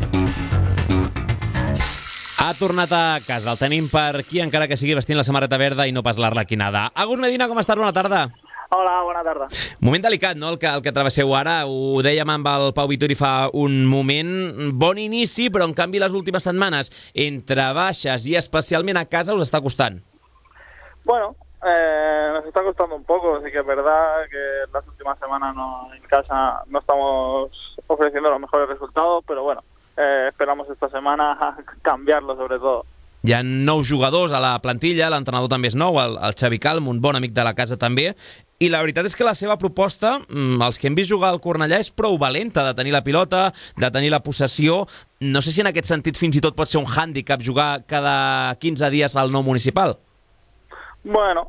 Ha tornat a casa, el tenim per aquí, encara que sigui vestint la samarreta verda i no pas l'arlequinada. Agus Medina, com estàs? Bona tarda. Hola, bona tarda. Moment delicat, no?, el que travesseu ara. Ho dèiem amb el Pau Vitori fa un moment. Bon inici, però en canvi les últimes setmanes, entre baixes i especialment a casa, us està costant. Bueno, nos está costando un poco, sí que es verdad que las últimas semanas en casa no estamos ofreciendo los mejores resultados, pero bueno, esperamos esta semana cambiarlo sobre todo. Hi ha 9 jugadors a la plantilla, l'entrenador també és nou, el Xavi Calm, un bon amic de la casa també, i la veritat és que la seva proposta, els que hem vist jugar al Cornellà, és prou valenta, de tenir la pilota, de tenir la possessió. No sé si en aquest sentit fins i tot pot ser un hàndicap jugar cada 15 dies al Nou Municipal. Bueno,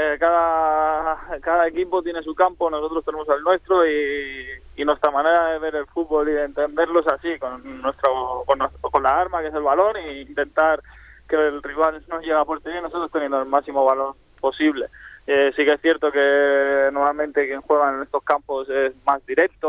cada equipo tiene su campo, nosotros tenemos el nuestro y nuestra manera de ver el fútbol y de entenderlo es así, con la arma que es el balón e intentar que el rival no llegue a portería y nosotros teniendo el máximo balón posible. Sí que es cierto que normalmente quien juega en estos campos es más directo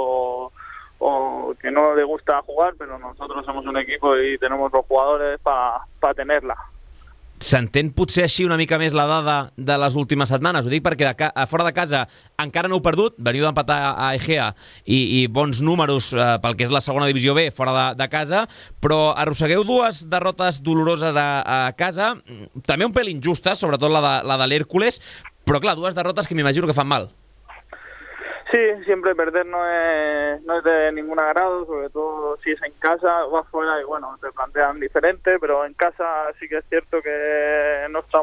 o que no le gusta jugar, pero nosotros somos un equipo y tenemos los jugadores para tenerla. S'entén potser així una mica més la dada de les últimes setmanes? Ho dic perquè fora de casa encara no heu perdut, veniu d'empatar a Egea i bons números pel que és la segona divisió B fora de casa, però arrossegueu 2 derrotes doloroses a casa, també un pèl injustes, sobretot la de l'Hércules, però clar, 2 derrotes que m'imagino que fan mal. Sí, siempre perder no es de ningún agrado, sobre todo si es en casa, vas fuera y bueno, te plantean diferente, pero en casa sí que es cierto que no estamos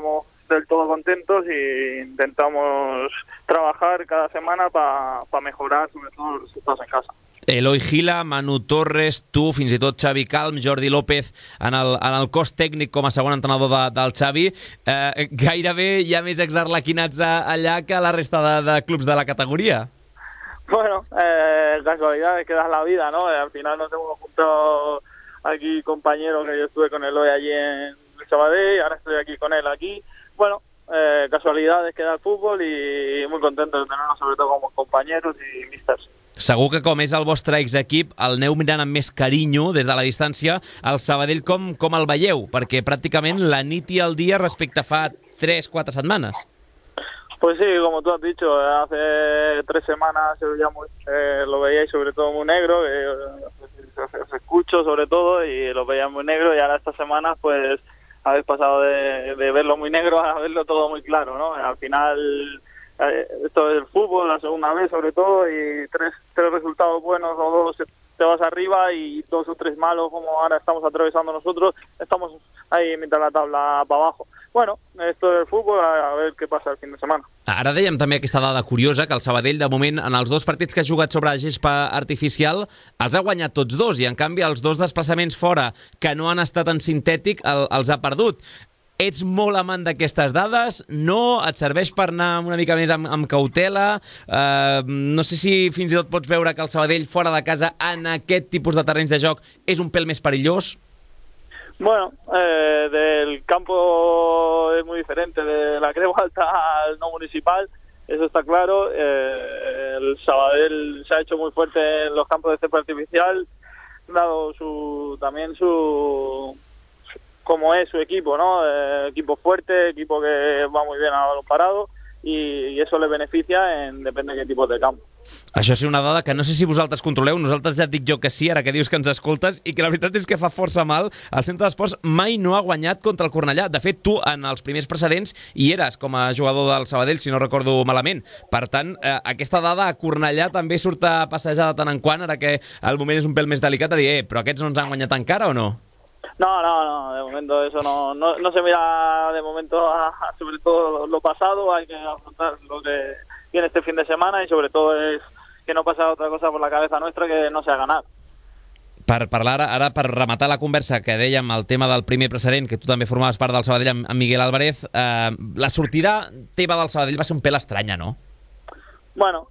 del todo contentos y intentamos trabajar cada semana para mejorar sobre todo los resultados en casa. Eloi Gila, Manu Torres, tu, fins i tot Xavi Calm, Jordi López en el cos tècnic com a segon entrenador del Xavi. Gairebé hi ha més exarlequinats allà que la resta de clubs de la categoría. Bueno, casualidades que da la vida, ¿no? Al final nos hemos juntado aquí compañeros que yo estuve con Eloi allí en Sabadell y ahora estoy aquí con él aquí. Bueno, casualidades que da el fútbol y muy contento de tenernos sobre todo como compañeros y misters. Segur que com és el vostre exequip, el aneu mirant amb més carinyo des de la distància. El Sabadell com el veieu? Perquè pràcticament la nit i el dia respecte a fa 3-4 setmanes. Pues sí, como tú has dicho, hace 3 semanas lo veíais sobre todo muy negro, os escucho sobre todo y lo veía muy negro y ahora estas semanas pues habéis pasado de verlo muy negro a verlo todo muy claro, ¿no? Al final esto es el fútbol, la segunda vez sobre todo, y tres resultados buenos o 2 te vas arriba y 2 o 3 malos como ahora estamos atravesando nosotros, estamos ahí mitad de la tabla para abajo. Bueno, esto es el fútbol, a ver què passa el fin de setmana. Ara dèiem també aquesta dada curiosa, que el Sabadell, de moment, en els 2 partits que ha jugat sobre gespa artificial, els ha guanyat tots 2, i en canvi els 2 desplaçaments fora, que no han estat en sintètic, els ha perdut. Ets molt amant d'aquestes dades? No? Et serveix per anar una mica més amb cautela? No sé si fins i tot pots veure que el Sabadell fora de casa en aquest tipus de terrenys de joc és un pèl més perillós? Bueno, del campo es muy diferente, de la Creu Alta al no municipal, eso está claro. El Sabadell se ha hecho muy fuerte en los campos de césped artificial, dado también como es su equipo, ¿no? Equipo fuerte, equipo que va muy bien a balón parado, y eso le beneficia depende de qué tipus de camp. Això sí, una dada que no sé si vosaltres controleu, nosaltres ja et dic jo que sí, ara que dius que ens escoltes, i que la veritat és que fa força mal. El Centre d'Esports mai no ha guanyat contra el Cornellà. De fet, tu, en els primers precedents, hi eres com a jugador del Sabadell, si no recordo malament. Per tant, aquesta dada a Cornellà també surt a passejar de tant en quant, ara que el moment és un pèl més delicat, a dir, però aquests no ens han guanyat encara o no? No, de momento eso no se mira de momento sobre todo lo pasado, hay que afrontar lo que viene este fin de semana y sobre todo es que no pasa otra cosa por la cabeza nuestra que no sea ganar. Per parlar ara, per rematar la conversa que dèiem, el tema del primer precedent, que tu també formaves part del Sabadell amb Miguel Álvarez, la sortida teva del Sabadell va ser un pèl estranya, no? Bueno,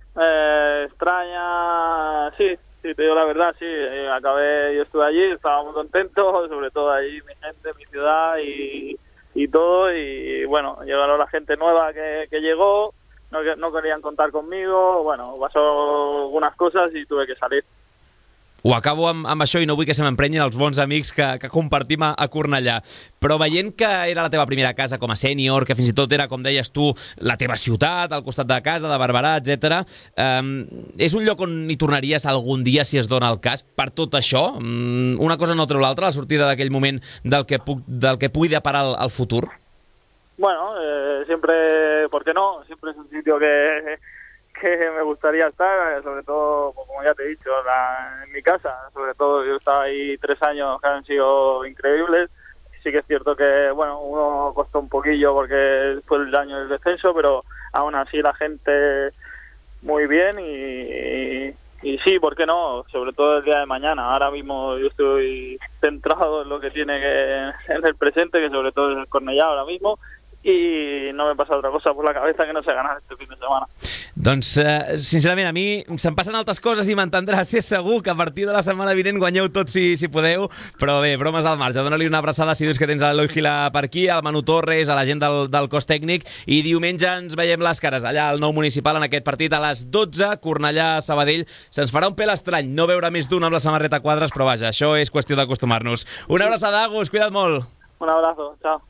extraña, sí, te digo la verdad, sí, yo estuve allí, estaba muy contento, sobre todo allí mi gente, mi ciudad y todo, y bueno, llegaron la gente nueva que llegó, no querían contar conmigo, bueno, pasó algunas cosas y tuve que salir. Ho acabo amb això i no vull que se m'emprenyin els bons amics que compartim a Cornellà. Però veient que era la teva primera casa com a sènior, que fins i tot era, com deies tu, la teva ciutat, al costat de casa, de Barberà, etc. És un lloc on hi tornaries algun dia si es dona el cas per tot això? Una cosa no treu l'altra, la sortida d'aquell moment del que pugui deparar el futur? Bueno, siempre, ¿por qué no? Siempre es un sitio que me gustaría estar, sobre todo, como ya te he dicho, en mi casa. Sobre todo, yo estaba ahí 3 años que han sido increíbles. Sí que es cierto que, bueno, uno costó un poquillo porque después del año del descenso, pero aún así la gente muy bien y sí, ¿por qué no? Sobre todo el día de mañana. Ahora mismo yo estoy centrado en lo que tiene en el presente, que sobre todo es el Cornellà ahora mismo, y no me pasa otra cosa por la cabeza que no sé ganar este fin de semana. Doncs, sincerament, a mi se'm passen altres coses i m'entendràs, és segur que a partir de la setmana vinent guanyeu tots si podeu, però bé, bromes al marge, dona-li una abraçada si dius que tens l'Eloi Gila per aquí, al Manu Torres, a la gent del cos tècnic, i diumenge ens veiem les cares allà al nou municipal en aquest partit a les 12, Cornellà-Sabadell. Se'ns farà un pèl estrany no veure més d'un amb la samarreta a quadres, però vaja, això és qüestió d'acostumar-nos. Una abraçada, Agus, cuida't molt. Un abrazo, chao.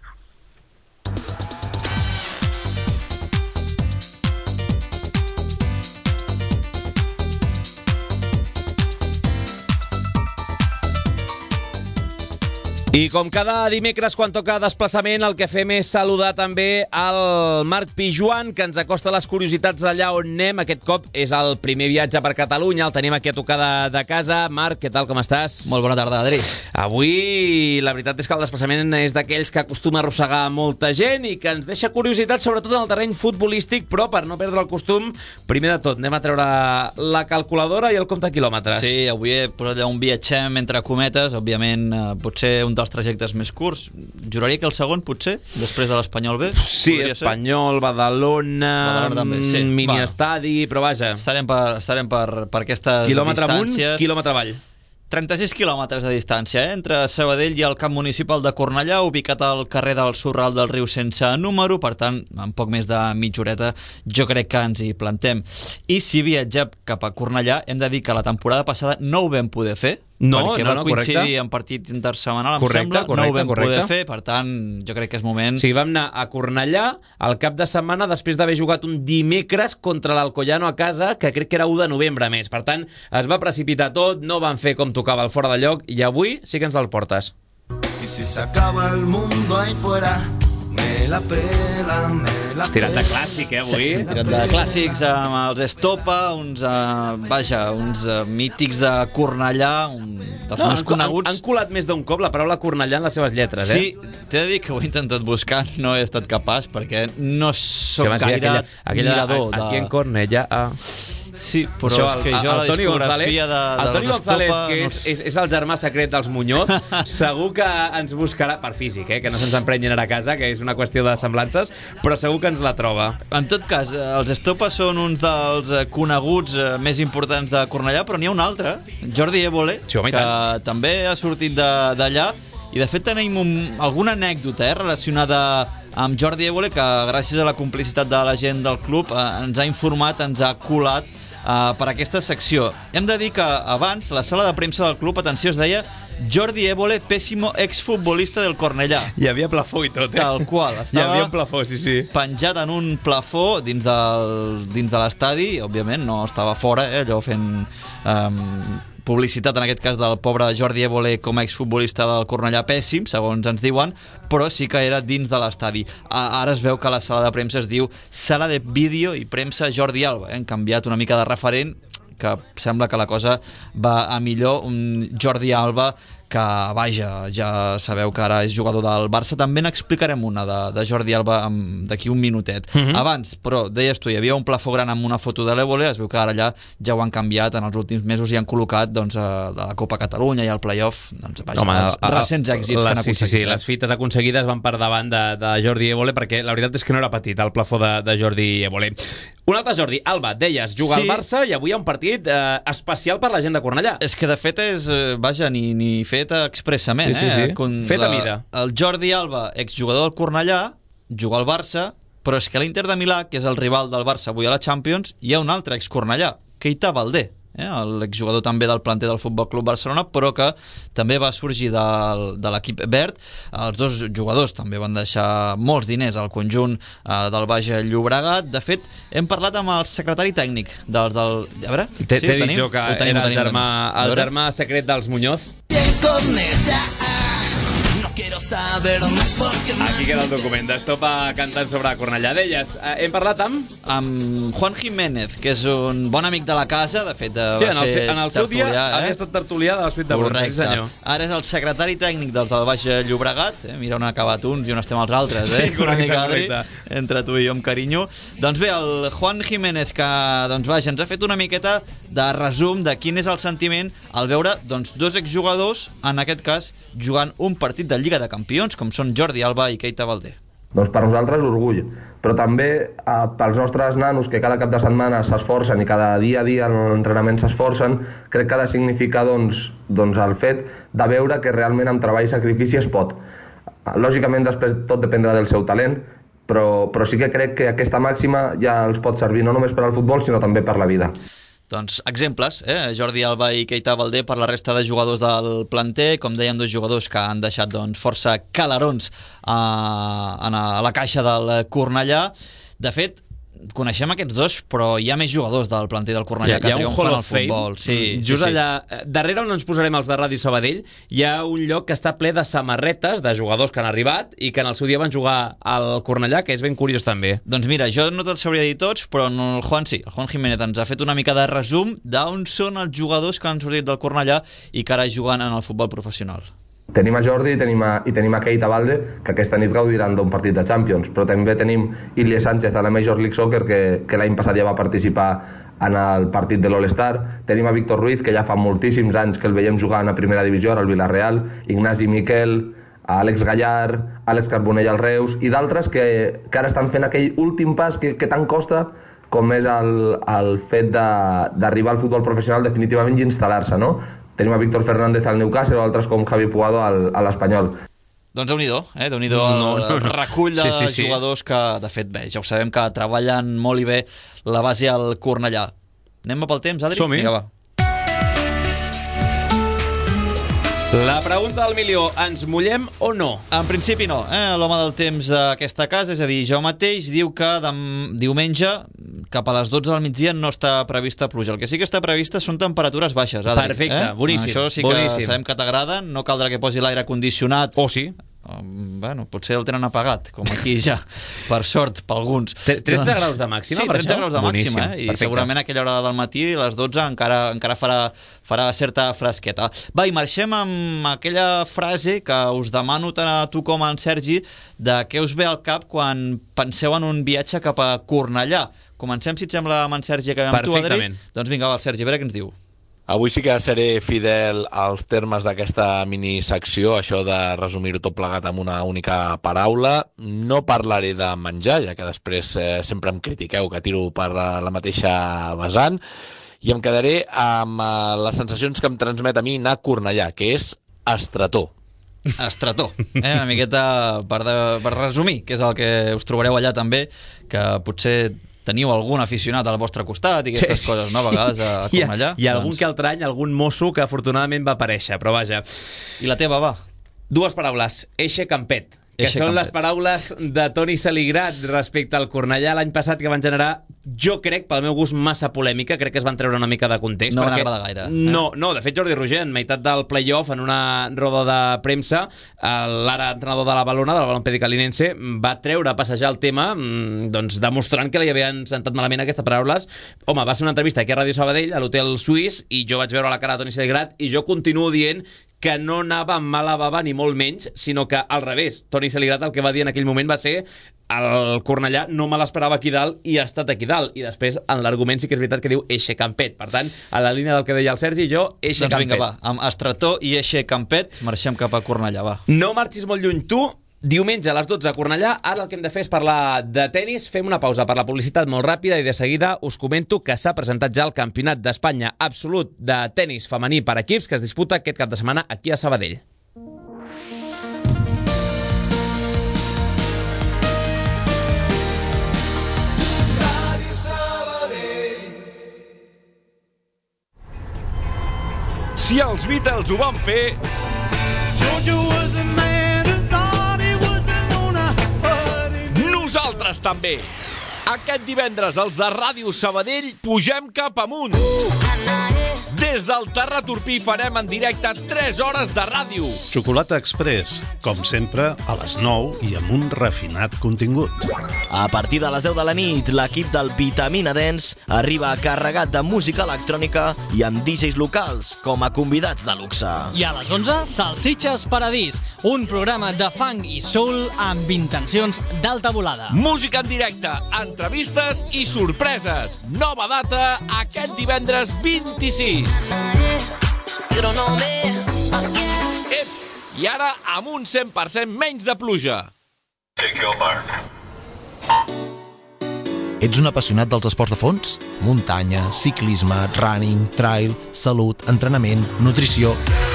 I com cada dimecres quan toca desplaçament, el que fem és saludar també el Marc Pijuan, que ens acosta les curiositats d'allà on anem. Aquest cop és el primer viatge per Catalunya, el tenim aquí a tocar de casa. Marc, què tal, com estàs? Molt bona tarda, Adri. Avui la veritat és que el desplaçament és d'aquells que acostuma a arrossegar molta gent i que ens deixa curiositats, sobretot en el terreny futbolístic, però per no perdre el costum, primer de tot anem a treure la calculadora i el compte quilòmetres. Sí, avui he posat allà un viatgem entre cometes, òbviament potser un dels trajectes més curts. Juraria que el segon, potser, després de l'Espanyol B. Sí, Espanyol, Badalona, també, sí. Mini-estadi, però vaja. Estarem per aquestes quilòmetre distàncies. Amunt, quilòmetre avall. 36 quilòmetres de distància, entre Sabadell i el camp municipal de Cornellà, ubicat al carrer del Sorral del Riu sense número, per tant, en poc més de mitja horeta jo crec que ens hi plantem. I si viatgem cap a Cornellà, hem de dir que la temporada passada no ho vam poder fer, perquè va coincidir en partit intersetmanal, em sembla, no ho vam poder fer, per tant, jo crec que és moment... Sí, vam anar a Cornellà al cap de setmana després d'haver jugat un dimecres contra l'Alcoyano a casa, que crec que era 1 de novembre més. Per tant, es va precipitar tot, no van fer com tocava el fora de lloc, i avui sí que ens el portes. I si s'acaba el mundo ahí fuera, me la pela, me la pela. Tirat de clàssic, avui? Sí, tirat de clàssics amb els Estopa, uns mítics de Cornellà, dels més coneguts. Han colat més d'un cop la paraula Cornellà en les seves lletres, Sí, t'he de dir que ho he intentat buscar, no he estat capaç, perquè no soc gaire mirador de... Aquí en Cornellà... Sí, però això, és que jo la discografia de Toni González, que és el germà secret dels Muñoz, segur que ens buscarà, per físic, que no se'ns emprenyin a casa, que és una qüestió de semblances, però segur que ens la troba. En tot cas, els Estopa són uns dels coneguts més importants de Cornellà, però n'hi ha un altre, Jordi Évole, que també ha sortit d'allà, i de fet tenim alguna anècdota relacionada amb Jordi Évole, que gràcies a la complicitat de la gent del club ens ha informat, ens ha colat per aquesta secció. Hem de dir que abans la sala de premsa del club, atenció, es deia Jordi Évole, pèssimo exfutbolista del Cornellà. Hi havia plafó i tot, Tal qual. Hi havia un plafó, sí. Penjat en un plafó dins de l'estadi, òbviament, no estava fora, allò fent publicitat, en aquest cas del pobre Jordi Évole com a exfutbolista del Cornellà, pèssim, segons ens diuen, però sí que era dins de l'estadi. Ara es veu que la sala de premsa es diu Sala de Vídeo i Premsa Jordi Alba. Han canviat una mica de referent, que sembla que la cosa va a millor. Un Jordi Alba que, vaja, ja sabeu que ara és jugador del Barça. També n'explicarem una de Jordi Alba d'aquí un minutet. Abans, però, deies tu, hi havia un plafó gran amb una foto de l'Évole, es veu que ara ja ho han canviat, en els últims mesos hi han col·locat de la Copa Catalunya i el playoff, els recents èxits que han aconseguit. Sí, les fites aconseguides van per davant de Jordi Évole, perquè la veritat és que no era petit el plafó de Jordi Évole. Un altre Jordi, Alba, deies, juga al Barça i avui hi ha un partit especial per la gent de Cornellà. És que de fet és, vaja, ni fet expressament. Sí. Fet a mida. El Jordi Alba, exjugador del Cornellà, juga al Barça, però és que a l'Inter de Milà, que és el rival del Barça avui a la Champions, hi ha un altre excornellà, Keita Baldé, l'exjugador també del planter del Futbol Club Barcelona, però que també va sorgir de l'equip verd. Els dos jugadors també van deixar molts diners al conjunt del Baix Llobregat. De fet, hem parlat amb el secretari tècnic dels del... A veure, t'he dit jo que era el germà secret dels Muñoz. Aquí queda el document d'Estopa cantant sobre Cornellà. Deies, hem parlat amb Juan Jiménez, que és un bon amic de la casa, de fet va ser en el seu dia havia estat tertulià de la suite de bronze, sí senyor. Ara és el secretari tècnic dels del Baix Llobregat, mira on han acabat uns i on estem els altres, correcte. Entre tu i jo amb carinyo. Doncs bé, el Juan Jiménez, que ens ha fet una miqueta de resum de quin és el sentiment al veure dos exjugadors, en aquest cas, jugant un partit de Lliga de Campions, com són Jordi Alba i Keita Baldé. Doncs per nosaltres orgull, però també pels nostres nanos que cada cap de setmana s'esforcen i cada dia a dia en l'entrenament s'esforcen, crec que ha de significar el fet de veure que realment amb treball i sacrifici es pot. Lògicament després tot dependrà del seu talent, però sí que crec que aquesta màxima ja els pot servir no només per al futbol sinó també per la vida. Doncs exemples, Jordi Alba i Keita Baldé per la resta de jugadors del planter, com dèiem, dos jugadors que han deixat força calarons a la caixa del Cornellà. De fet, coneixem aquests dos, però hi ha més jugadors del planter del Cornellà que triomfen al futbol. Just allà, darrere on ens posarem els de Ràdio Sabadell, hi ha un lloc que està ple de samarretes de jugadors que han arribat i que en el seu dia van jugar al Cornellà, que és ben curiós també. Doncs mira, jo no te'ls sabria dir tots, però el Juan sí. El Juan Jiménez ens ha fet una mica de resum d'on són els jugadors que han sortit del Cornellà i que ara juguen en el futbol professional. Tenim a Jordi i tenim a Keita Balde, que aquesta nit gaudiran d'un partit de Champions, però també tenim Ilie Sánchez a la Major League Soccer, que l'any passat ja va participar en el partit de l'All-Star. Tenim a Víctor Ruiz, que ja fa moltíssims anys que el veiem jugant a primera divisió, al Villarreal, Ignasi Miquel, Àlex Gallar, Àlex Carbonell al Reus, i d'altres que ara estan fent aquell últim pas que tant costa, com és el fet d'arribar al futbol professional definitivament i instal·lar-se, no? Tenim a Víctor Fernández al Newcastle o altres com Javi Puado a l'Espanyol. Doncs Déu-n'hi-do, el recull de jugadors que, de fet, bé, ja ho sabem que treballen molt i bé la base al Cornellà. Anem pel temps, Adri? Som-hi. Vinga, va. La pregunta del milió, ens mullem o no? En principi no, l'home del temps d'aquesta casa, és a dir, jo mateix, diu que diumenge cap a les 12 del migdia no està prevista pluja. El que sí que està prevista són temperatures baixes, Adri. Perfecte, boníssim. Això sí que sabem que t'agrada, no caldrà que posi l'aire condicionat. O sí. Bueno, potser el tenen apagat, com aquí ja, per sort, per alguns. 13 graus de màxima, sí, per això? Sí, 13 graus de màxima, i perfecte. segurament a aquella hora del matí, a les 12, encara farà certa fresqueta. Va, i marxem amb aquella frase que us demano tant a tu com a en Sergi, de què us ve al cap quan penseu en un viatge cap a Cornellà. Comencem, si et sembla, amb en Sergi, que amb tu, Adri. Doncs vinga, va, el Sergi, a veure què ens diu. Avui sí que seré fidel als termes d'aquesta minisecció, això de resumir-ho tot plegat amb una única paraula. No parlaré de menjar, ja que després sempre em critiqueu que tiro per la mateixa vessant, i em quedaré amb les sensacions que em transmet a mi anar a Cornellà, que és estretó. Estretó, una miqueta per resumir, que és el que us trobareu allà també, que potser teniu algun aficionat al vostre costat i aquestes coses, no? A vegades a Cornellà. Hi ha algun que altre any, algun mosso que afortunadament va aparèixer, però vaja. I la teva, va? 2 paraules, eixe campet, que són les paraules de Toni Saligrat respecte al Cornellà l'any passat, que van generar, jo crec, pel meu gust, massa polèmica. Crec que es van treure una mica de context. No van agradar gaire. No, de fet, Jordi Roger, en meitat del play-off, en una roda de premsa, l'ara entrenador de la Balona, del Balompié Calinense, va treure a passejar el tema, doncs demostrant que li havien sentat malament aquestes paraules. Home, va ser una entrevista aquí a Ràdio Sabadell, a l'Hotel Suís, i jo vaig veure la cara de Toni Saligrat, i jo continuo dient que no anava amb mala bava ni molt menys, sinó que al revés. Toni Saligrat el que va dir en aquell moment va ser el Cornellà no me l'esperava aquí dalt i ha estat aquí dalt. I després en l'argument sí que és veritat que diu eixe campet. Per tant, a la línia del que deia el Sergi, jo eixe campet. Doncs vinga, va, amb estretó i eixe campet marxem cap a Cornellà, va. No marxis molt lluny tu. Diumenge a les 12 a Cornellà. Ara el que hem de fer és parlar de tennis. Fem una pausa per la publicitat molt ràpida i de seguida us comento que s'ha presentat ja el Campionat d'Espanya absolut de tennis femení per equips que es disputa aquest cap de setmana aquí a Sabadell. Si els Beatles ho van fer... Nosaltres també. Aquest divendres els de Ràdio Sabadell pugem cap amunt. Des del Terra Turpí farem en directe 3 hores de ràdio. Xocolata Express, com sempre, a les 9 i amb un refinat contingut. A partir de les 10 de la nit, l'equip del Vitamina Dance arriba carregat de música electrònica i amb DJs locals com a convidats de luxe. I a les 11, Salsitxes Paradís, un programa de funk i soul amb intencions d'alta volada. Música en directe, entrevistes i sorpreses. Nova data aquest divendres 26. I ara amb un 100% menys de pluja. Ets un apassionat dels esports de fons? Muntanya, ciclisme, running, trail, salut, entrenament, nutrició...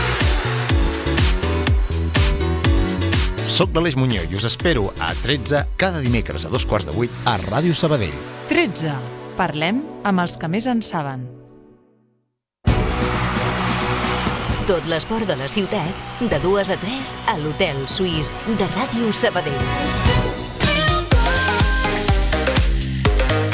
Soc l'Aleix Muñoz i us espero a 13 cada dimecres a 2:15 a Ràdio Sabadell. 13. Parlem amb els que més en saben. Tot l'esport de la ciutat, de 2 a 3 a l'Hotel Suís de Ràdio Sabadell.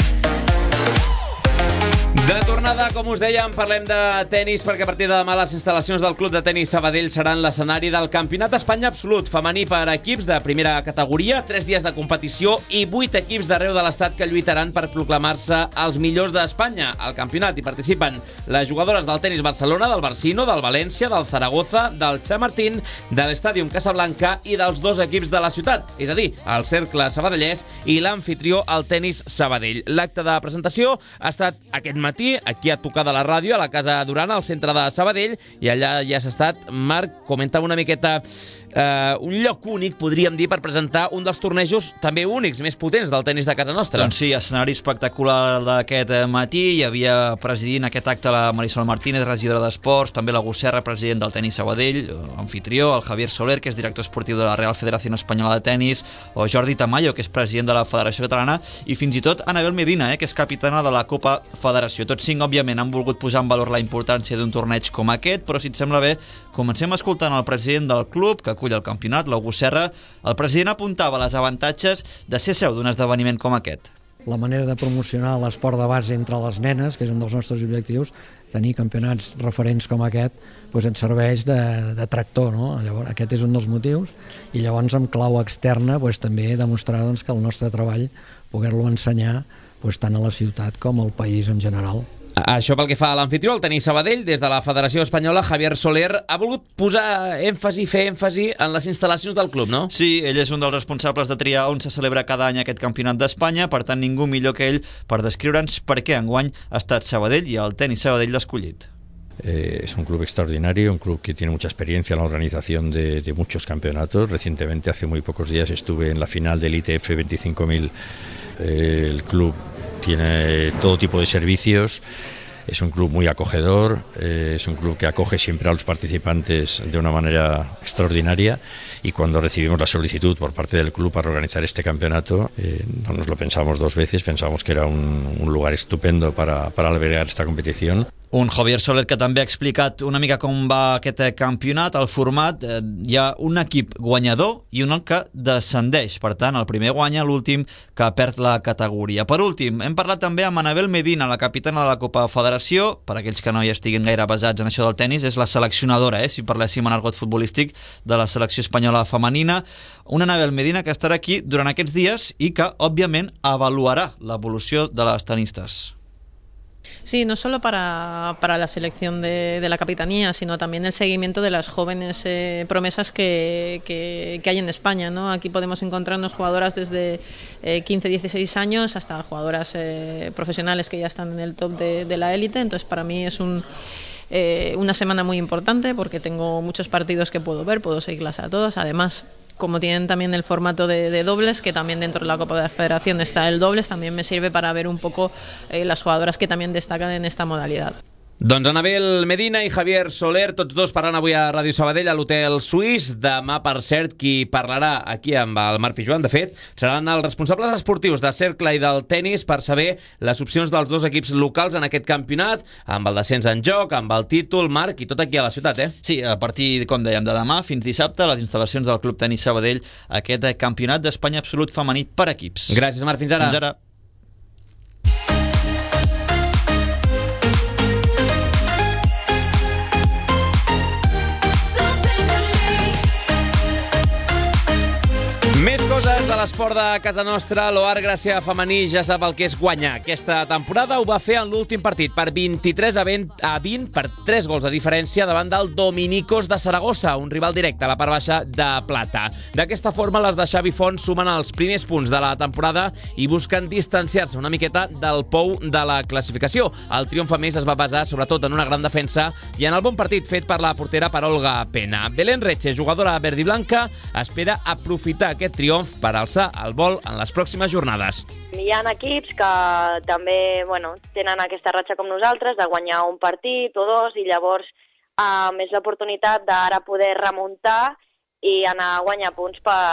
jornada, com us dèiem, parlem de tenis perquè a partir de demà les instal·lacions del Club de Tenis Sabadell seran l'escenari del Campionat d'Espanya Absolut femení per equips de primera categoria, 3 dies de competició i 8 equips d'arreu de l'estat que lluitaran per proclamar-se els millors d'Espanya. Al campionat hi participen les jugadores del Tenis Barcelona, del Barcino, del València, del Zaragoza, del Chamartín, de l'Estàdium Casablanca i dels 2 equips de la ciutat, és a dir, el Cercle Sabadellès i l'anfitrió, el Tenis Sabadell. L'acte de presentació ha estat aquest matí, aquí a tocar de la ràdio, a la Casa Duran, al centre de Sabadell, i allà ja s'ha estat. Marc, comentava una miqueta un lloc únic, podríem dir, per presentar un dels tornejos també únics, més potents del tenis de casa nostra. Doncs sí, escenari espectacular d'aquest matí. Hi havia presidint aquest acte la Marisol Martínez, regidora d'Esports, també la Gusserra, president del Tenis Sabadell, anfitrió, el Javier Soler, que és director esportiu de la Real Federació Espanyola de Tenis, o Jordi Tamayo, que és president de la Federació Catalana, i fins i tot Anabel Medina, que és capitana de la Copa Federació. Tots 5, òbviament, han volgut posar en valor la importància d'un torneig com aquest, però si et sembla bé, comencem escoltant el president del club que acull el campionat, l'Augu Serra. El president apuntava les avantatges de ser seu d'un esdeveniment com aquest. La manera de promocionar l'esport de base entre les nenes, que és un dels nostres objectius, tenir campionats referents com aquest, doncs ens serveix de tractor, no? Llavors, aquest és un dels motius, i llavors amb clau externa doncs, també demostrar doncs, que el nostre treball, poder-lo ensenyar doncs, tant a la ciutat com al país en general. Això pel que fa a l'anfitrió, el Tenis Sabadell, des de la Federació Espanyola, Javier Soler ha volgut posar fer èmfasi en les instal·lacions del club, no? Sí, ell és un dels responsables de triar on se celebra cada any aquest campionat d'Espanya, per tant ningú millor que ell per descriure'ns per què enguany ha estat Sabadell i el Tenis Sabadell l'ha escollit. Es un club extraordinario, un club que tiene mucha experiencia en la organización de muchos campeonatos. Recientemente, hace muy pocos días, estuve en la final del ITF 25.000. El club tiene todo tipo de servicios, es un club muy acogedor, es un club que acoge siempre a los participantes de una manera extraordinaria, y cuando recibimos la solicitud por parte del club para organizar este campeonato, no nos lo pensamos 2 veces, pensamos que era un lugar estupendo para albergar esta competición. Un Javier Soler que també ha explicat una mica com va aquest campionat, el format. Hi ha un equip guanyador i un que descendeix. Per tant, el primer guanya, l'últim que perd la categoria. Per últim, hem parlat també amb Anabel Medina, la capitana de la Copa Federació. Per aquells que no hi estiguin gaire basats en això del tenis, és la seleccionadora, si parléssim en argot futbolístic, de la selecció espanyola femenina. Una Anabel Medina que estarà aquí durant aquests dies i que, òbviament, avaluarà l'evolució de les tenistes. Sí, no solo para la selección de la capitanía, sino también el seguimiento de las jóvenes promesas que hay en España, ¿no? Aquí podemos encontrarnos jugadoras desde 15, 16 años hasta jugadoras profesionales que ya están en el top de la élite. Entonces, para mí es una semana muy importante porque tengo muchos partidos que puedo ver, puedo seguirlas a todas. Además, como tienen también el formato de dobles, que también dentro de la Copa de la Federación está el dobles, también me sirve para ver un poco las jugadoras que también destacan en esta modalidad. Doncs Anabel Medina i Javier Soler, tots dos parlant avui a Ràdio Sabadell a l'Hotel Suís. Demà, per cert, qui parlarà aquí amb el Marc Pijuan, de fet, seran els responsables esportius de cercle i del tenis per saber les opcions dels 2 equips locals en aquest campionat, amb el descens en joc, amb el títol, Marc, i tot aquí a la ciutat, Sí, a partir, com dèiem, de demà fins dissabte, les instal·lacions del Club Tenis Sabadell, aquest campionat d'Espanya absolut femení per equips. Gràcies, Marc, fins ara. Fins ara. Més coses de l'esport de casa nostra. L'Oar Gràcia femení ja sap el que és guanyar. Aquesta temporada ho va fer en l'últim partit per 23-20 per 3 gols de diferència davant del Dominicos de Saragossa, un rival directe a la part baixa de plata. D'aquesta forma, les de Xavi Font sumen els primers punts de la temporada i busquen distanciar-se una miqueta del pou de la classificació. El triomf, a més, es va basar sobretot en una gran defensa i en el bon partit fet per la portera per Olga Pena. Belén Reche, jugadora verdiblanca, espera aprofitar aquest triomf per alçar el vol en les pròximes jornades. Hi ha equips que també tenen aquesta ratxa com nosaltres, de guanyar un partit o 2, i llavors és l'oportunitat d'ara poder remuntar i anar a guanyar punts per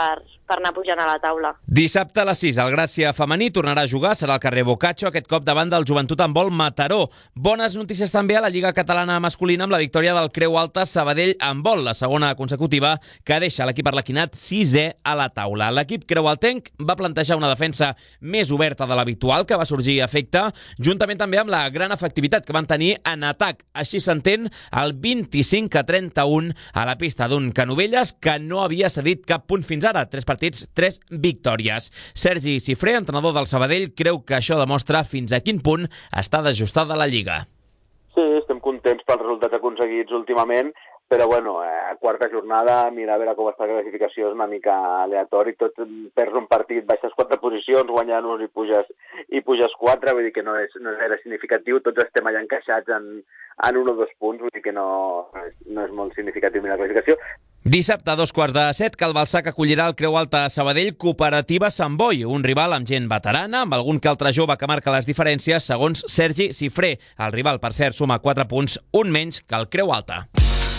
per anar pujant a la taula. Dissabte a les 6, el Gràcia femení tornarà a jugar, serà al carrer Boccaccio, aquest cop davant del Joventut Handbol Mataró. Bones notícies també a la Lliga Catalana masculina amb la victòria del Creu Alta Sabadell Handbol, la segona consecutiva que deixa l'equip arlequinat 6è a la taula. L'equip creualtenc va plantejar una defensa més oberta de l'habitual, que va sorgir a efecte, juntament també amb la gran efectivitat que van tenir en atac. Així s'entén el 25-31 a la pista d'un Canovelles que no havia cedit cap punt fins ara. 3 partits, 3 victòries. Sergi Cifré, entrenador del Sabadell, creu que això demostra fins a quin punt està desajustada la Lliga. Sí, estem contents pels resultats aconseguits últimament, però bueno, quarta jornada, mirar a veure com està la classificació és una mica aleatori, tot perds un partit, baixes 4 posicions, guanyant-nos i puges 4, vull dir que no és gaire significatiu, tots estem allà encaixats en 1 o 2 punts, vull dir que no és molt significatiu mirar la classificació. Dissabte a 2:15, Cal Balsac acollirà el Creu Alta Sabadell Cooperativa Sant Boi, un rival amb gent veterana, amb algun que altre jove que marca les diferències, segons Sergi Cifré. El rival, per cert, suma 4 punts, un menys que el Creu Alta.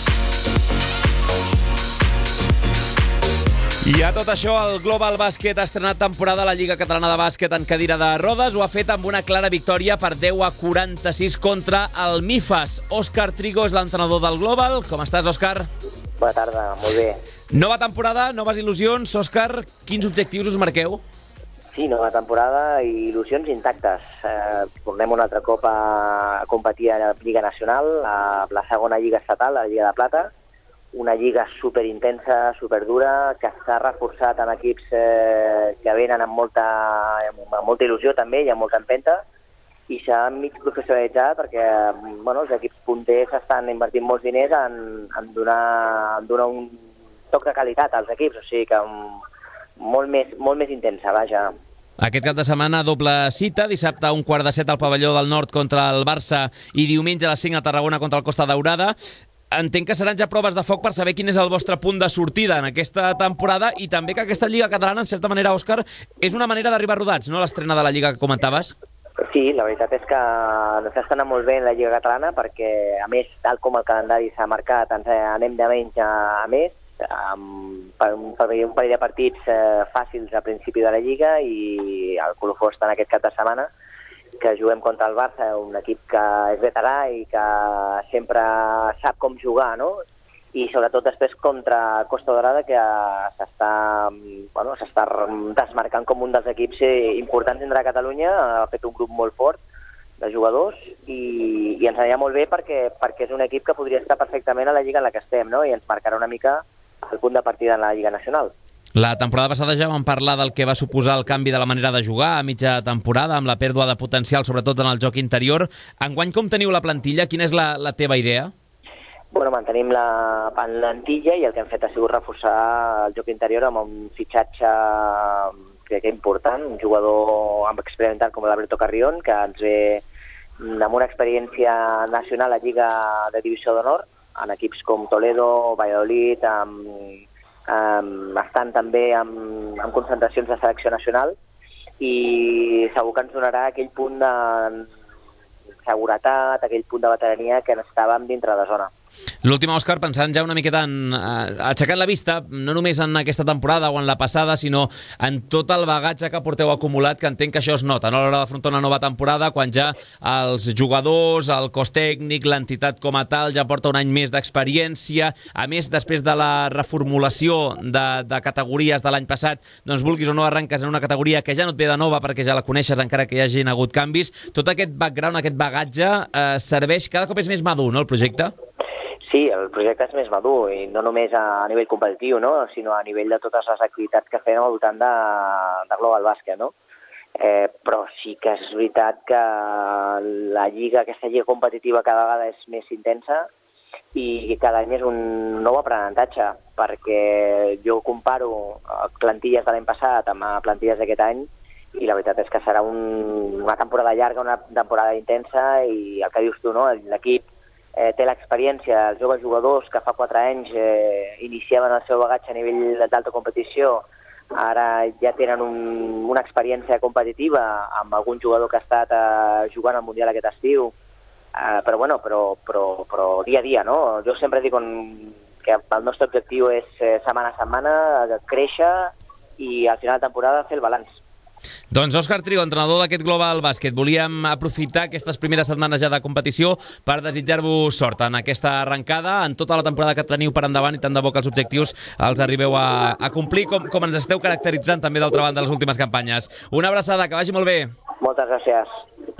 I a tot això, el Global Bàsquet ha estrenat temporada a la Lliga Catalana de Bàsquet en cadira de rodes. Ho ha fet amb una clara victòria per 10-46 contra el Mifas. Òscar Trigo és l'entrenador del Global. Com estàs, Òscar? Bona tarda, molt bé. Nova temporada, noves il·lusions. Òscar, quins objectius us marqueu? Sí, nova temporada i il·lusions intactes. Tornem un altre cop a competir a la Lliga Nacional, a la segona Lliga Estatal, a la Lliga de Plata. Una lliga superintensa, superdura, que s'ha reforçat amb equips que venen amb molta il·lusió també i amb molta empenta, i s'ha mig professionalitzat perquè els equips punters estan invertint molts diners en donar un toc de qualitat als equips, o sigui que molt més intensa, vaja. Aquest cap de setmana doble cita, dissabte a 6:15 al pavelló del Nord contra el Barça i diumenge a les 5 a Tarragona contra el Costa Daurada. Entenc que seran ja proves de foc per saber quin és el vostre punt de sortida en aquesta temporada i també que aquesta Lliga Catalana, en certa manera, Òscar, és una manera d'arribar rodats, no? L'estrena de la Lliga que comentaves. Sí, la veritat és que ens està anant molt bé en la Lliga Catalana perquè, a més, tal com el calendari s'ha marcat, ens anem de menys a més, per un parell de partits fàcils a principi de la Lliga i el colofó està en aquest cap de setmana, que juguem contra el Barça, un equip que és veterà i que sempre sap com jugar, no? I sobretot després contra Costa Daurada, que s'està desmarcant com un dels equips importants entre Catalunya, ha fet un grup molt fort de jugadors i ens anirà molt bé perquè és un equip que podria estar perfectament a la lliga en la que estem, no? I ens marcarà una mica el punt de partida en la Lliga Nacional. La temporada passada ja vam parlar del que va suposar el canvi de la manera de jugar a mitja temporada, amb la pèrdua de potencial, sobretot en el joc interior. Enguany, com teniu la plantilla? Quina és la teva idea? Bueno, mantenim la plantilla i el que hem fet ha sigut reforçar el joc interior amb un fitxatge crec que important, un jugador experimentat com l'Alberto Carrión, que ens ve amb una experiència nacional a Lliga de Divisió d'Honor, en equips com Toledo, Valladolid, estan també amb concentracions de selecció nacional i segur que ens donarà aquell punt de seguretat, aquell punt de veterania que estàvem dintre de zona. L'últim, Òscar, pensant ja una miqueta aixecant la vista, no només en aquesta temporada o en la passada, sinó en tot el bagatge que porteu acumulat, que entenc que això es nota, no? A l'hora d'afrontar una nova temporada, quan ja els jugadors, el cos tècnic, l'entitat com a tal, ja porta un any més d'experiència. A més, després de la reformulació de categories de l'any passat, doncs vulguis o no arrenques en una categoria que ja no et ve de nova perquè ja la coneixes, encara que hi hagin hagut canvis. Tot aquest background, aquest bagatge, serveix, cada cop és més madur, no, el projecte? Sí, el projecte és més madur, i no només a nivell competitiu, no? Sinó a nivell de totes les activitats que fem al voltant de Global Bàsquet, no? Però sí que és veritat que aquesta lliga competitiva cada vegada és més intensa i cada any és un nou aprenentatge, perquè jo comparo plantilles de l'any passat amb plantilles d'aquest any i la veritat és que serà una temporada llarga, una temporada intensa, i el que dius tu, no? L'equip té l'experiència, els joves jugadors que fa 4 anys iniciaven el seu bagatge a nivell d'alta competició, ara ja tenen una experiència competitiva amb algun jugador que ha estat jugant al Mundial aquest estiu, però dia a dia, no? Jo sempre dic que el nostre objectiu és setmana a setmana créixer i al final de temporada fer el balanç. Doncs Òscar Trigo, entrenador d'aquest Global Bàsquet, volíem aprofitar aquestes primeres setmanes ja de competició per desitjar-vos sort en aquesta arrencada, en tota la temporada que teniu per endavant, i tant de bo que els objectius els arribeu a complir, com ens esteu caracteritzant també d'altra banda les últimes campanyes. Una abraçada, que vagi molt bé. Moltes gràcies.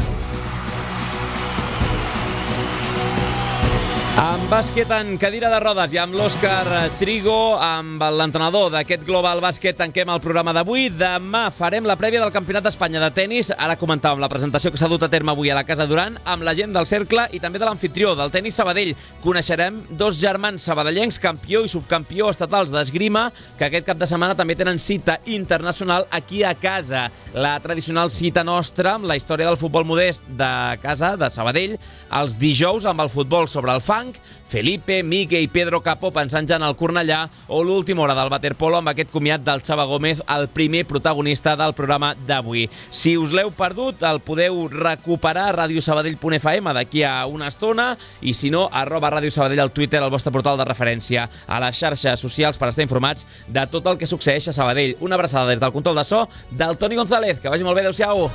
Amb bàsquet en cadira de rodes i amb l'Òscar Trigo, amb l'entrenador d'aquest Global Bàsquet, tanquem el programa d'avui. Demà farem la prèvia del Campionat d'Espanya de tennis. Ara comentàvem la presentació que s'ha dut a terme avui a la Casa Duran amb la gent del Cercle i també de l'anfitrió del Tenis Sabadell. Coneixerem dos germans sabadellencs, campió i subcampió estatals d'esgrima, que aquest cap de setmana també tenen cita internacional aquí a casa. La tradicional cita nostra amb la història del futbol modest de casa, de Sabadell, els dijous amb el futbol sobre el fang, Felipe, Mique i Pedro Capó pensant ja en el Cornellà, o l'última hora del waterpolo amb aquest comiat del Xava Gómez, el primer protagonista del programa d'avui. Si us l'heu perdut, el podeu recuperar a radiosabadell.fm d'aquí a una estona, i si no, @radiosabadell al Twitter, el vostre portal de referència, a les xarxes socials per estar informats de tot el que succeeix a Sabadell. Una abraçada des del control de so del Toni González. Que vagi molt bé, adeu-siau.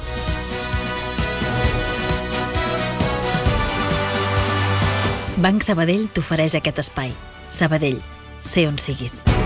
Banc Sabadell t'ofereix aquest espai. Sabadell, sé on siguis.